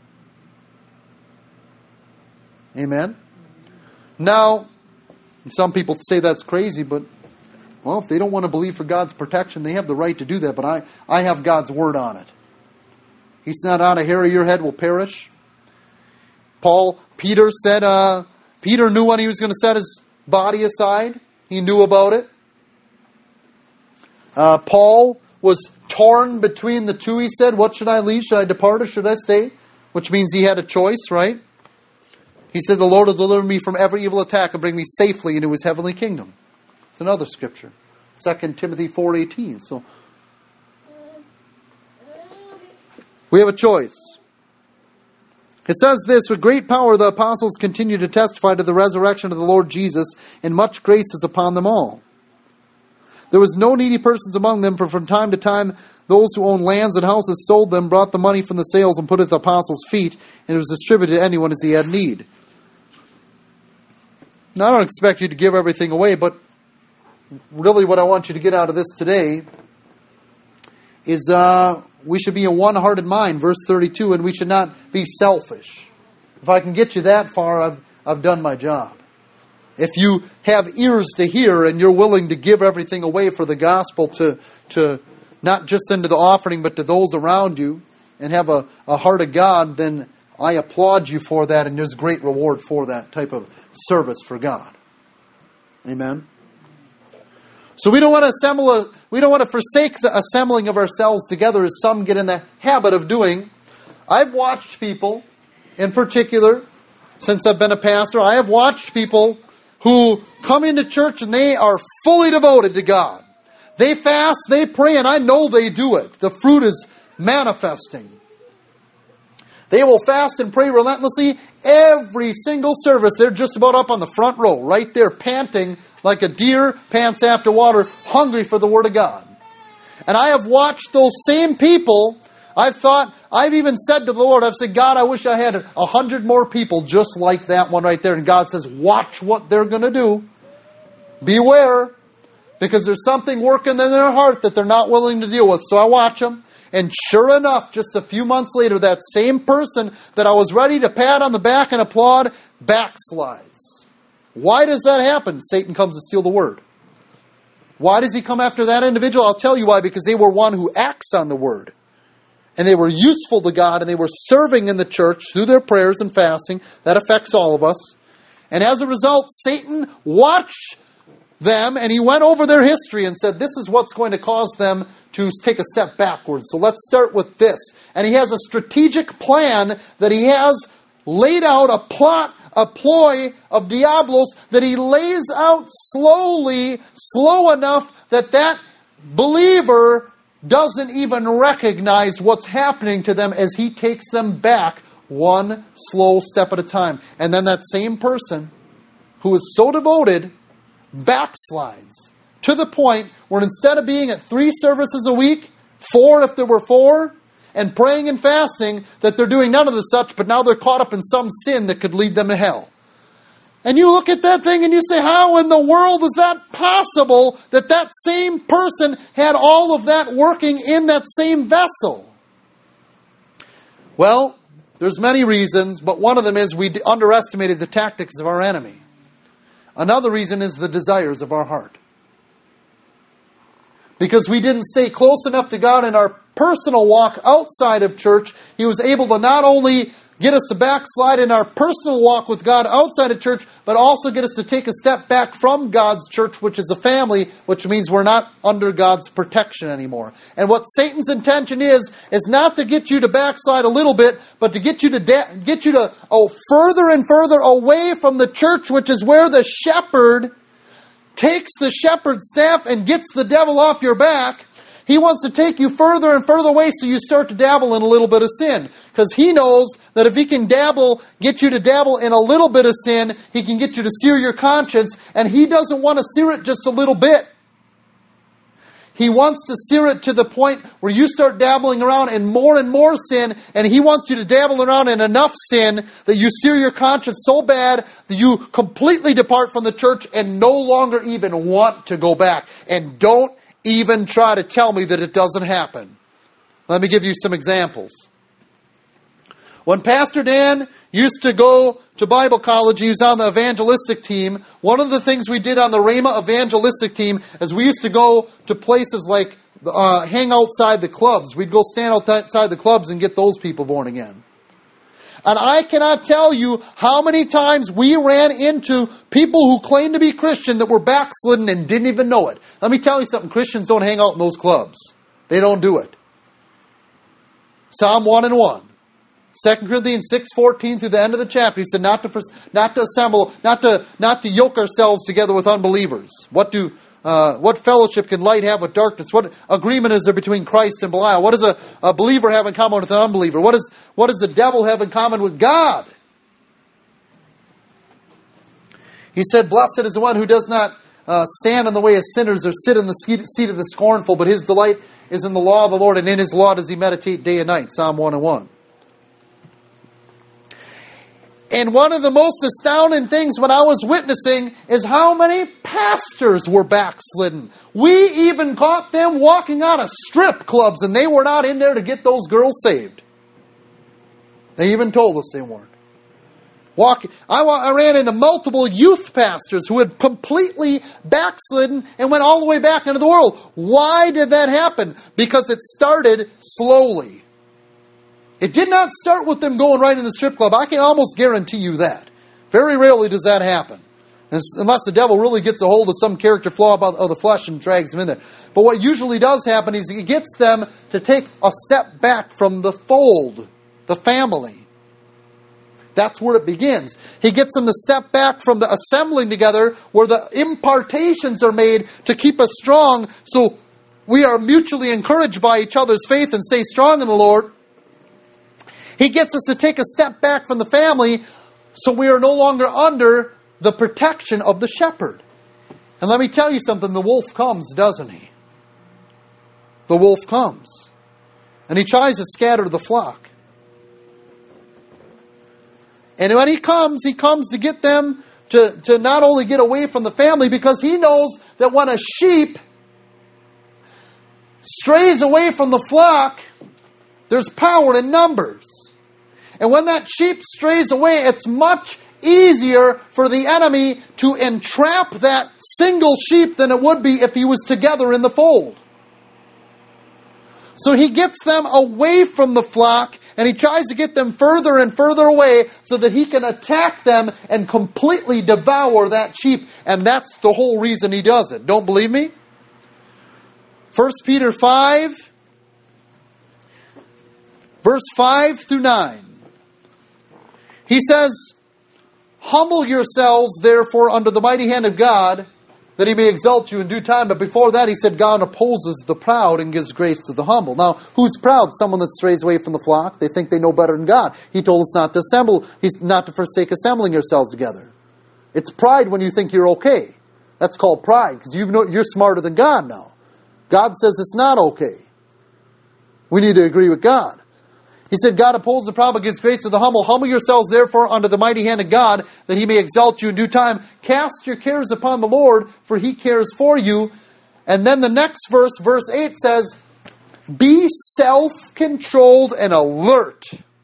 Amen? Now, some people say that's crazy, but, well, if they don't want to believe for God's protection, they have the right to do that. But I, I have God's word on it. He said, not a hair of your head will perish. Paul, Peter said, uh, Peter knew when he was going to set his body aside. He knew about it. Uh, Paul was torn between the two. He said, what should I leave? Should I depart or should I stay? Which means he had a choice, right? He said, the Lord will deliver me from every evil attack and bring me safely into his heavenly kingdom. It's another scripture. Second Timothy four eighteen. So, we have a choice. It says this, with great power the apostles continue to testify to the resurrection of the Lord Jesus, and much grace is upon them all. There was no needy persons among them, for from time to time those who owned lands and houses sold them, brought the money from the sales, and put it at the apostles' feet, and it was distributed to anyone as he had need. Now I don't expect you to give everything away, but really what I want you to get out of this today is... Uh, we should be a one-hearted mind, verse thirty-two, and we should not be selfish. If I can get you that far, I've, I've done my job. If you have ears to hear and you're willing to give everything away for the gospel to, to not just into the offering, but to those around you, and have a, a heart of God, then I applaud you for that, and there's great reward for that type of service for God. Amen? So we don't want to assemble a, we don't want to forsake the assembling of ourselves together as some get in the habit of doing. I've watched people, in particular, since I've been a pastor, I have watched people who come into church and they are fully devoted to God. They fast, they pray, and I know they do it. The fruit is manifesting. They will fast and pray relentlessly. Every single service, they're just about up on the front row, right there, panting like a deer pants after water, hungry for the Word of God. And I have watched those same people. I've thought, I've even said to the Lord, I've said, God, I wish I had a hundred more people just like that one right there. And God says, watch what they're going to do. Beware, because there's something working in their heart that they're not willing to deal with. So I watch them. And sure enough, just a few months later, that same person that I was ready to pat on the back and applaud backslides. Why does that happen? Satan comes to steal the word. Why does he come after that individual? I'll tell you why. Because they were one who acts on the word. And they were useful to God, and they were serving in the church through their prayers and fasting. That affects all of us. And as a result, Satan watched them, and he went over their history and said, this is what's going to cause them to take a step backwards. So let's start with this. And he has a strategic plan that he has laid out, a plot, a ploy of Diablos that he lays out slowly, slow enough that that believer doesn't even recognize what's happening to them as he takes them back one slow step at a time. And then that same person who is so devoted backslides to the point where instead of being at three services a week, four if there were four, and praying and fasting, that they're doing none of the such, but now they're caught up in some sin that could lead them to hell. And you look at that thing and you say, how in the world is that possible that that same person had all of that working in that same vessel? Well, there's many reasons, but one of them is we underestimated the tactics of our enemy. Another reason is the desires of our heart. Because we didn't stay close enough to God in our personal walk outside of church, He was able to not only get us to backslide in our personal walk with God outside of church, but also get us to take a step back from God's church, which is a family, which means we're not under God's protection anymore. And what Satan's intention is, is not to get you to backslide a little bit, but to get you to da- get you to oh, further and further away from the church, which is where the shepherd takes the shepherd's staff and gets the devil off your back. He wants to take you further and further away so you start to dabble in a little bit of sin. Because he knows that if he can dabble, get you to dabble in a little bit of sin, he can get you to sear your conscience. And he doesn't want to sear it just a little bit. He wants to sear it to the point where you start dabbling around in more and more sin. And he wants you to dabble around in enough sin that you sear your conscience so bad that you completely depart from the church and no longer even want to go back. And don't even try to tell me that it doesn't happen. Let me give you some examples. When Pastor Dan used to go to Bible college, he was on the evangelistic team. One of the things we did on the Rhema evangelistic team is we used to go to places like uh, hang outside the clubs. We'd go stand outside the clubs and get those people born again. And I cannot tell you how many times we ran into people who claimed to be Christian that were backslidden and didn't even know it. Let me tell you something. Christians don't hang out in those clubs. They don't do it. Psalm one and one. Second Corinthians six fourteen through the end of the chapter. He said not to not to assemble, not to not to yoke ourselves together with unbelievers. What do Uh, what fellowship can light have with darkness? What agreement is there between Christ and Belial? What does a, a believer have in common with an unbeliever? What, is, what does the devil have in common with God? He said, blessed is the one who does not uh, stand in the way of sinners or sit in the seat of the scornful, but his delight is in the law of the Lord, and in his law does he meditate day and night. Psalm one and one. And one of the most astounding things when I was witnessing is how many pastors were backslidden. We even caught them walking out of strip clubs, and they were not in there to get those girls saved. They even told us they weren't. Walk, I, I ran into multiple youth pastors who had completely backslidden and went all the way back into the world. Why did that happen? Because it started slowly. It did not start with them going right in the strip club. I can almost guarantee you that. Very rarely does that happen. Unless the devil really gets a hold of some character flaw about, of the flesh and drags them in there. But what usually does happen is he gets them to take a step back from the fold, the family. That's where it begins. He gets them to step back from the assembling together where the impartations are made to keep us strong so we are mutually encouraged by each other's faith and stay strong in the Lord. He gets us to take a step back from the family so we are no longer under the protection of the shepherd. And let me tell you something, the wolf comes, doesn't he? The wolf comes. And he tries to scatter the flock. And when he comes, he comes to get them to, to not only get away from the family, because he knows that when a sheep strays away from the flock, there's power in numbers. And when that sheep strays away, it's much easier for the enemy to entrap that single sheep than it would be if he was together in the fold. So he gets them away from the flock, and he tries to get them further and further away so that he can attack them and completely devour that sheep. And that's the whole reason he does it. Don't believe me? First Peter five, verse five through nine. He says, humble yourselves, therefore, under the mighty hand of God, that he may exalt you in due time. But before that, he said, God opposes the proud and gives grace to the humble. Now, who's proud? Someone that strays away from the flock. They think they know better than God. He told us not to assemble, he's not to forsake assembling yourselves together. It's pride when you think you're okay. That's called pride, because you know you're smarter than God now. God says it's not okay. We need to agree with God. He said, God opposes the proud, but gives grace to the humble. Humble yourselves, therefore, under the mighty hand of God, that He may exalt you in due time. Cast your cares upon the Lord, for He cares for you. And then the next verse, verse eight says, be self-controlled and alert.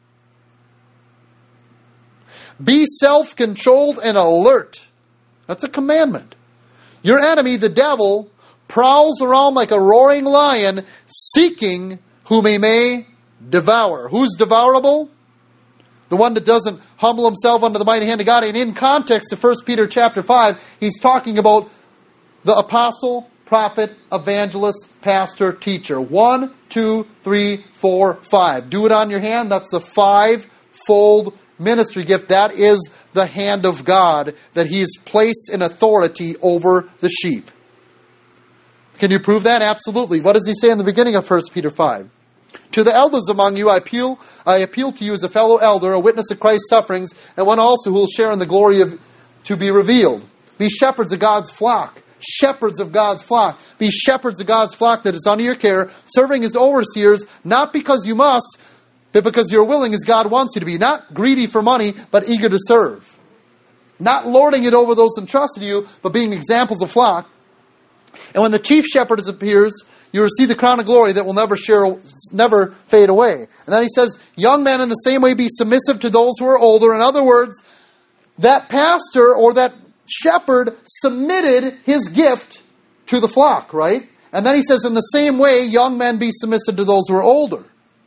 Be self-controlled and alert. That's a commandment. Your enemy, the devil, prowls around like a roaring lion, seeking whom he may devour. Who's devourable? The one that doesn't humble himself under the mighty hand of God. And in context of First Peter chapter five, he's talking about the apostle, prophet, evangelist, pastor, teacher. One, two, three, four, five. Do it on your hand. That's the five-fold ministry gift. That is the hand of God, that He has placed in authority over the sheep. Can you prove that? Absolutely. What does he say in the beginning of First Peter five? To the elders among you, I appeal, I appeal to you as a fellow elder, a witness of Christ's sufferings, and one also who will share in the glory of to be revealed. Be shepherds of God's flock. Shepherds of God's flock. Be shepherds of God's flock that is under your care, serving as overseers, not because you must, but because you're willing as God wants you to be. Not greedy for money, but eager to serve. Not lording it over those entrusted to you, but being examples of flock. And when the chief shepherd appears, you receive the crown of glory that will never share, never fade away. And then he says, young men in the same way be submissive to those who are older. In other words, that pastor or that shepherd submitted his gift to the flock, right? And then he says, in the same way, young men be submissive to those who are older.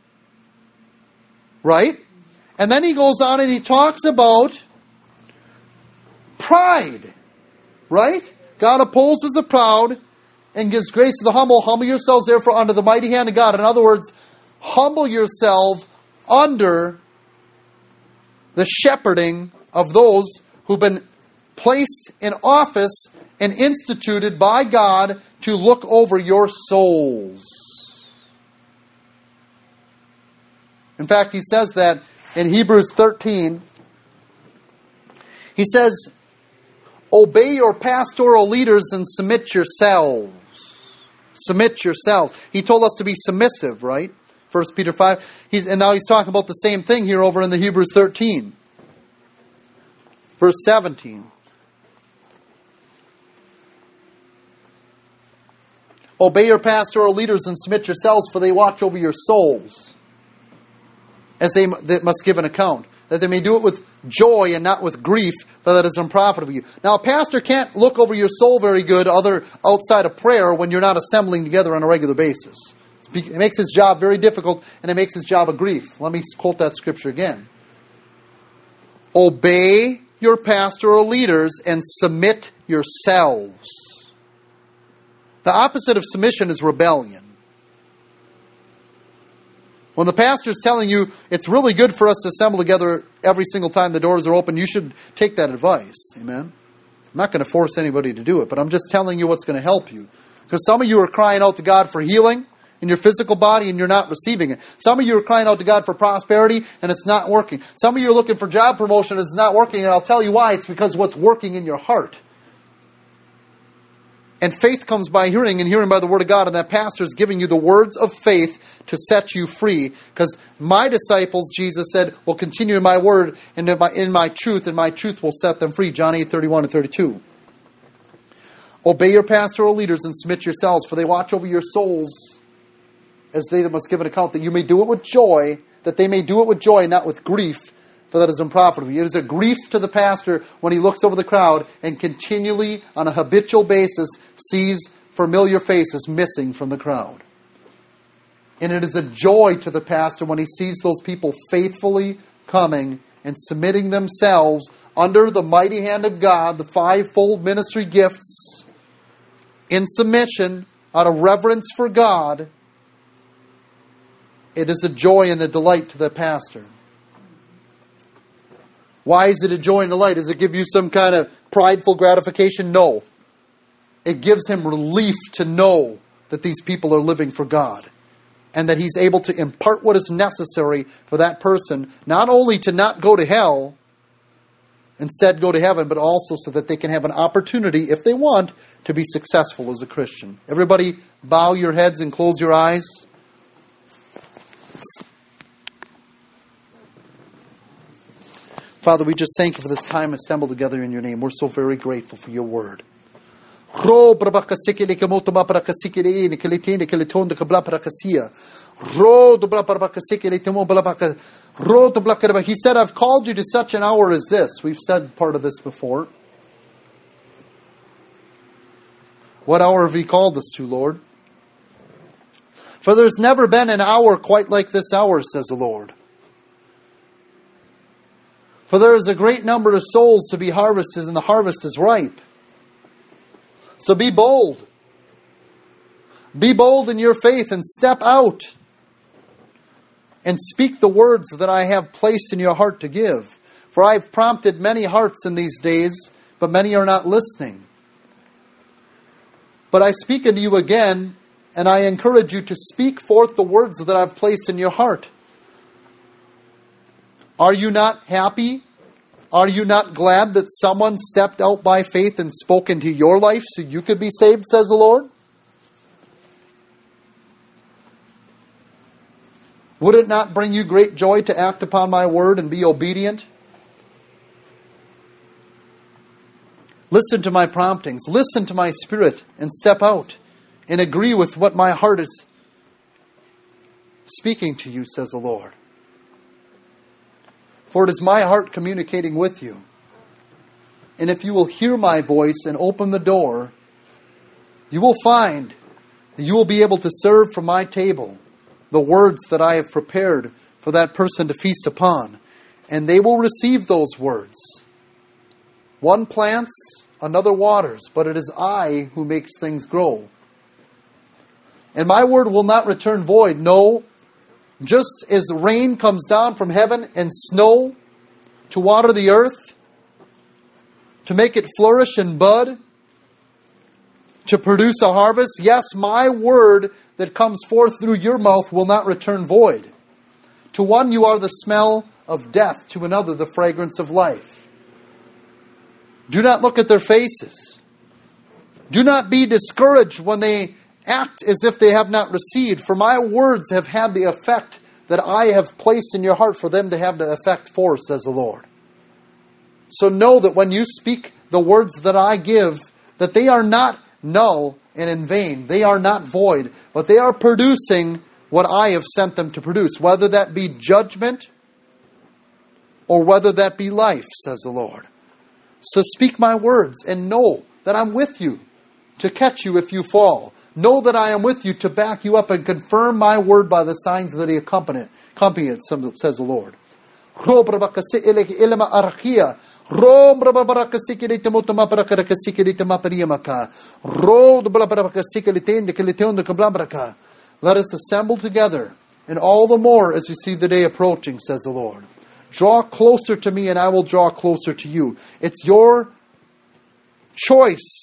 Right? And then he goes on and he talks about pride. Right? God opposes the proud and gives grace to the humble. Humble yourselves, therefore, under the mighty hand of God. In other words, humble yourself under the shepherding of those who've been placed in office and instituted by God to look over your souls. In fact, he says that in Hebrews thirteen. He says, obey your pastoral leaders and submit yourselves. Submit yourselves. He told us to be submissive, right? First Peter five. He's, and now he's talking about the same thing here over in the Hebrews thirteen. Verse seventeen. Obey your pastoral leaders and submit yourselves, for they watch over your souls, as they that must give an account, that they may do it with joy and not with grief, for that is unprofitable to you. Now, a pastor can't look over your soul very good other outside of prayer when you're not assembling together on a regular basis. It makes his job very difficult, and it makes his job a grief. Let me quote that scripture again. Obey your pastoral leaders and submit yourselves. The opposite of submission is rebellion. When the pastor is telling you it's really good for us to assemble together every single time the doors are open, you should take that advice. Amen? I'm not going to force anybody to do it, but I'm just telling you what's going to help you. Because some of you are crying out to God for healing in your physical body and you're not receiving it. Some of you are crying out to God for prosperity and it's not working. Some of you are looking for job promotion and it's not working, and I'll tell you why. It's because what's working in your heart. And faith comes by hearing, and hearing by the Word of God. And that pastor is giving you the words of faith to set you free. Because my disciples, Jesus said, will continue in my word and in my, in my truth, and my truth will set them free. John eight, thirty-one and thirty-two. Obey your pastoral leaders and submit yourselves, for they watch over your souls as they that must give an account, that you may do it with joy, that they may do it with joy, not with grief, for that is unprofitable. It is a grief to the pastor when he looks over the crowd and continually, on a habitual basis, sees familiar faces missing from the crowd. And it is a joy to the pastor when he sees those people faithfully coming and submitting themselves under the mighty hand of God, the fivefold ministry gifts, in submission, out of reverence for God. It is a joy and a delight to the pastor. Why is it a joy and delight? Does it give you some kind of prideful gratification? No. It gives him relief to know that these people are living for God, and that he's able to impart what is necessary for that person, not only to not go to hell, instead go to heaven, but also so that they can have an opportunity, if they want, to be successful as a Christian. Everybody bow your heads and close your eyes. Father, we just thank you for this time assembled together in your name. We're so very grateful for your word. He said, I've called you to such an hour as this. We've said part of this before. What hour have you called us to, Lord? For there's never been an hour quite like this hour, says the Lord. For there is a great number of souls to be harvested, and the harvest is ripe. So be bold. Be bold in your faith and step out and speak the words that I have placed in your heart to give. For I have prompted many hearts in these days, but many are not listening. But I speak unto you again, and I encourage you to speak forth the words that I've placed in your heart. Are you not happy? Are you not glad that someone stepped out by faith and spoke into your life so you could be saved, says the Lord? Would it not bring you great joy to act upon my word and be obedient? Listen to my promptings. Listen to my spirit and step out and agree with what my heart is speaking to you, says the Lord. For it is my heart communicating with you. And if you will hear my voice and open the door, you will find that you will be able to serve from my table the words that I have prepared for that person to feast upon. And they will receive those words. One plants, another waters, but it is I who makes things grow. And my word will not return void. No, just as rain comes down from heaven and snow to water the earth, to make it flourish and bud, to produce a harvest, yes, my word that comes forth through your mouth will not return void. To one you are the smell of death, to another the fragrance of life. Do not look at their faces. Do not be discouraged when they act as if they have not received, for my words have had the effect that I have placed in your heart for them to have the effect for, says the Lord. So know that when you speak the words that I give, that they are not null and in vain. They are not void, but they are producing what I have sent them to produce, whether that be judgment or whether that be life, says the Lord. So speak my words and know that I'm with you to catch you if you fall. Know that I am with you to back you up and confirm my word by the signs that accompany it, accompany it, says the Lord. Let us assemble together, and all the more as we see the day approaching, says the Lord. Draw closer to me, and I will draw closer to you. It's your choice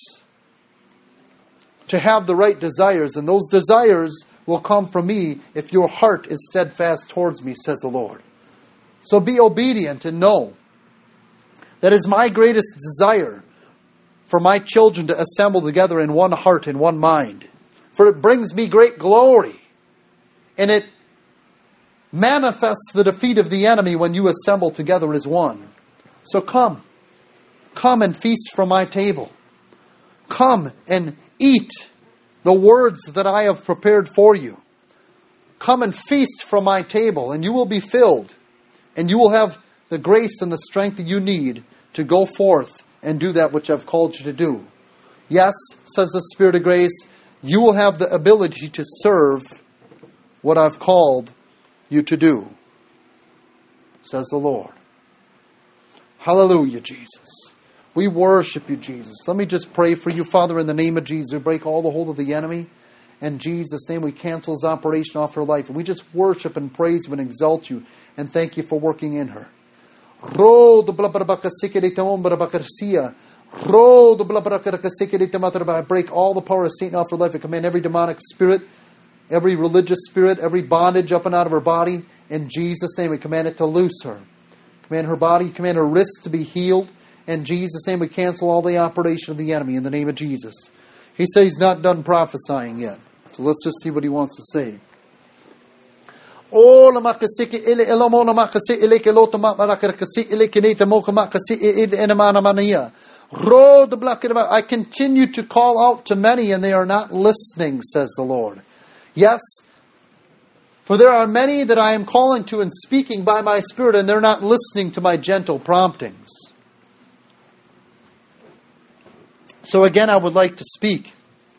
to have the right desires, and those desires will come from me if your heart is steadfast towards me, says the Lord. So be obedient and know that is my greatest desire for my children to assemble together in one heart and one mind. For it brings me great glory, and it manifests the defeat of the enemy when you assemble together as one. So come, come and feast from my table. Come and eat the words that I have prepared for you. Come and feast from my table, and you will be filled, and you will have the grace and the strength that you need to go forth and do that which I've called you to do. Yes, says the Spirit of grace, you will have the ability to serve what I've called you to do, says the Lord. Hallelujah, Jesus. We worship you, Jesus. Let me just pray for you, Father, in the name of Jesus. We break all the hold of the enemy. In Jesus' name, we cancel his operation off her life. And we just worship and praise you and exalt you and thank you for working in her. I break all the power of Satan off her life. I command every demonic spirit, every religious spirit, every bondage up and out of her body. In Jesus' name, we command it to loose her. Command her body, command her wrists to be healed. In Jesus' name, we cancel all the operation of the enemy in the name of Jesus. He says he's not done prophesying yet. So let's just see what he wants to say. Oh, la makasiki ile elamo la makasi ile kelota makasi ile kinita moka makasi ile enamana mania. Ro the black. I continue to call out to many and they are not listening, says the Lord. Yes, for there are many that I am calling to and speaking by my Spirit, and they're not listening to my gentle promptings. So again, I would like to speak.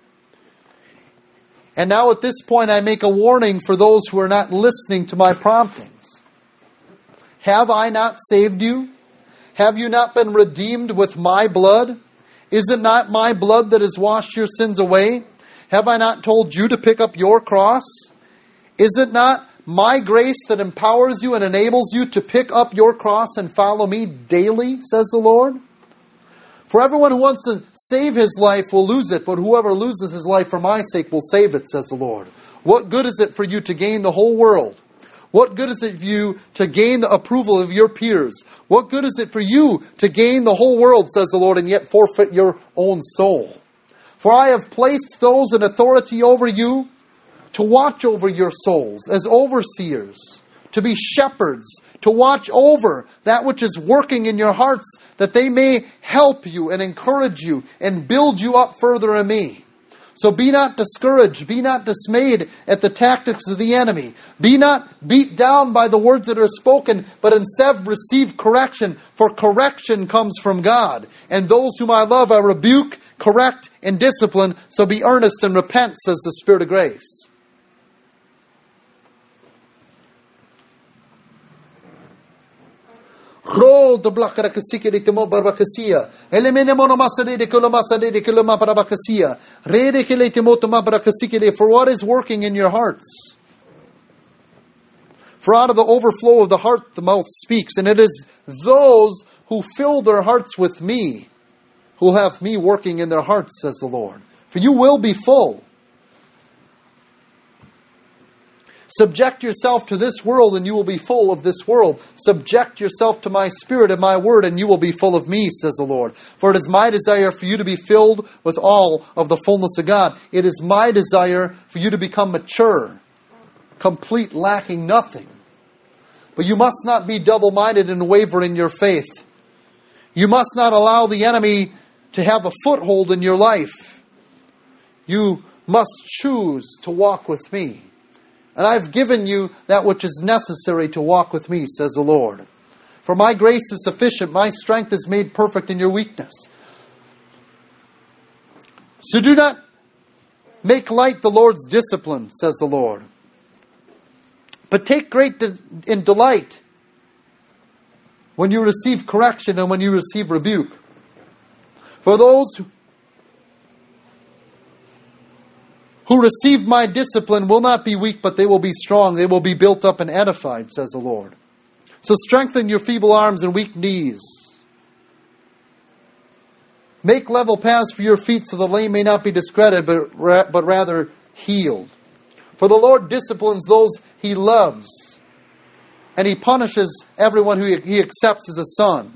And now at this point, I make a warning for those who are not listening to my promptings. Have I not saved you? Have you not been redeemed with my blood? Is it not my blood that has washed your sins away? Have I not told you to pick up your cross? Is it not my grace that empowers you and enables you to pick up your cross and follow me daily, says the Lord? For everyone who wants to save his life will lose it, but whoever loses his life for my sake will save it, says the Lord. What good is it for you to gain the whole world? What good is it for you to gain the approval of your peers? What good is it for you to gain the whole world, says the Lord, and yet forfeit your own soul? For I have placed those in authority over you to watch over your souls as overseers, to be shepherds, to watch over that which is working in your hearts, that they may help you and encourage you and build you up further in me. So be not discouraged, be not dismayed at the tactics of the enemy. Be not beat down by the words that are spoken, but instead receive correction, for correction comes from God. And those whom I love I rebuke, correct, and discipline, so be earnest and repent, says the Spirit of grace. Ro de blakara kasike de temo barbakasia. Elemene monomasade de kolomasade de koloma barbakasia. Re de kele temo toma barbakasike de. For what is working in your hearts? For out of the overflow of the heart the mouth speaks. And it is those who fill their hearts with me who have me working in their hearts, says the Lord. For you will be full. Subject yourself to this world and you will be full of this world. Subject yourself to my Spirit and my word and you will be full of me, says the Lord. For it is my desire for you to be filled with all of the fullness of God. It is my desire for you to become mature, complete, lacking nothing. But you must not be double-minded and waver in your faith. You must not allow the enemy to have a foothold in your life. You must choose to walk with me. And I've given you that which is necessary to walk with me, says the Lord. For my grace is sufficient. My strength is made perfect in your weakness. So do not make light the Lord's discipline, says the Lord. But take great de- in delight when you receive correction and when you receive rebuke. For those who Who receive my discipline will not be weak, but they will be strong. They will be built up and edified, says the Lord. So strengthen your feeble arms and weak knees. Make level paths for your feet so the lame may not be discredited, but, ra- but rather healed. For the Lord disciplines those he loves, and he punishes everyone who he accepts as a son.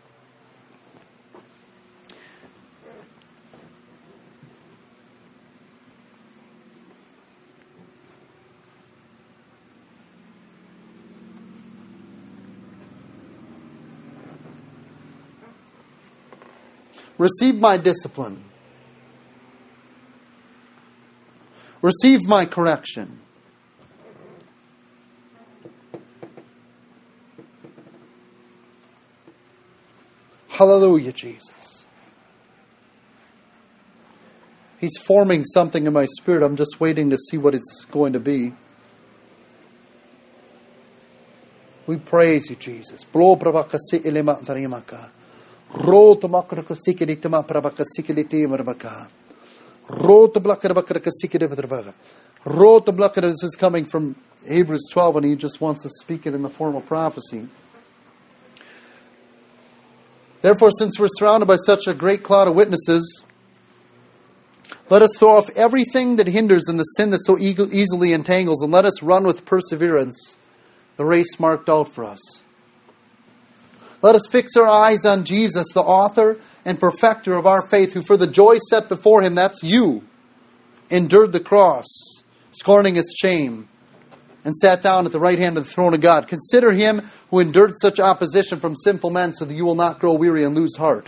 Receive my discipline. Receive my correction. Hallelujah, Jesus. He's forming something in my spirit. I'm just waiting to see what it's going to be. We praise you, Jesus. Rota makraka sikiri tama prabaka sikiri timarbaka. Rota blakarabaka sikiri verbaga. Rota blakara. This is coming from Hebrews twelve, and he just wants to speak it in the form of prophecy. Therefore, since we're surrounded by such a great cloud of witnesses, let us throw off everything that hinders and the sin that so easily entangles, and let us run with perseverance the race marked out for us. Let us fix our eyes on Jesus, the author and perfecter of our faith, who for the joy set before him, that's you, endured the cross, scorning its shame, and sat down at the right hand of the throne of God. Consider him who endured such opposition from sinful men so that you will not grow weary and lose heart.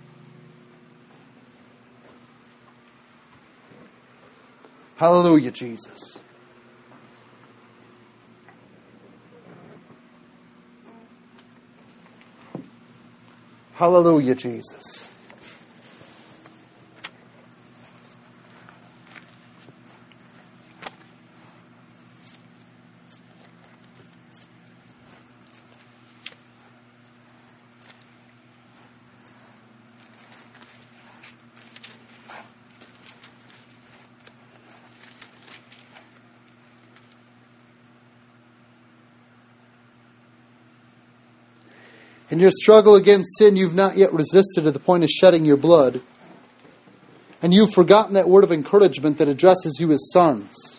Hallelujah, Jesus. Hallelujah, Jesus. In your struggle against sin, you've not yet resisted to the point of shedding your blood. And you've forgotten that word of encouragement that addresses you as sons.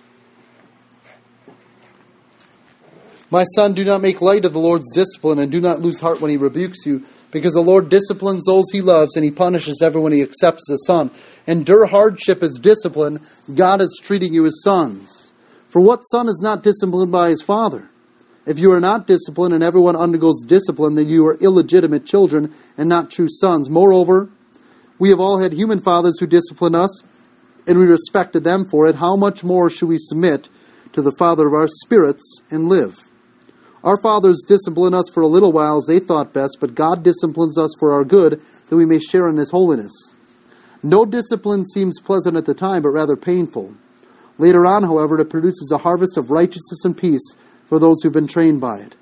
My son, do not make light of the Lord's discipline, and do not lose heart when he rebukes you, because the Lord disciplines those he loves, and he punishes everyone he accepts as a son. Endure hardship as discipline. God is treating you as sons. For what son is not disciplined by his father? If you are not disciplined, and everyone undergoes discipline, then you are illegitimate children and not true sons. Moreover, we have all had human fathers who disciplined us, and we respected them for it. How much more should we submit to the Father of our spirits and live? Our fathers disciplined us for a little while as they thought best, but God disciplines us for our good, that we may share in his holiness. No discipline seems pleasant at the time, but rather painful. Later on, however, it produces a harvest of righteousness and peace for those who've been trained by it.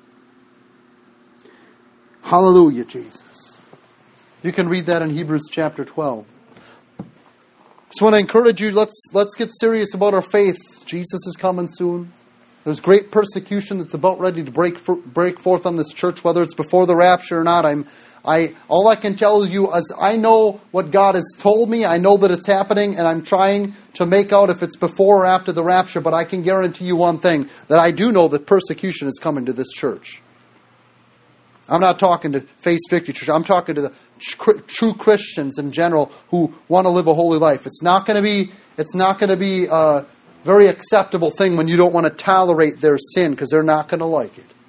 Hallelujah, Jesus. You can read that in Hebrews chapter twelve. Just want to encourage you, let's let's get serious about our faith. Jesus is coming soon. There's great persecution that's about ready to break break forth on this church, whether it's before the rapture or not. I'm I all I can tell you is I know what God has told me. I know that it's happening, and I'm trying to make out if it's before or after the rapture. But I can guarantee you one thing, that I do know that persecution is coming to this church. I'm not talking to Face Victory Church. I'm talking to the true Christians in general who want to live a holy life. It's not going to be. It's not going to be a very acceptable thing when you don't want to tolerate their sin, because they're not going to like it.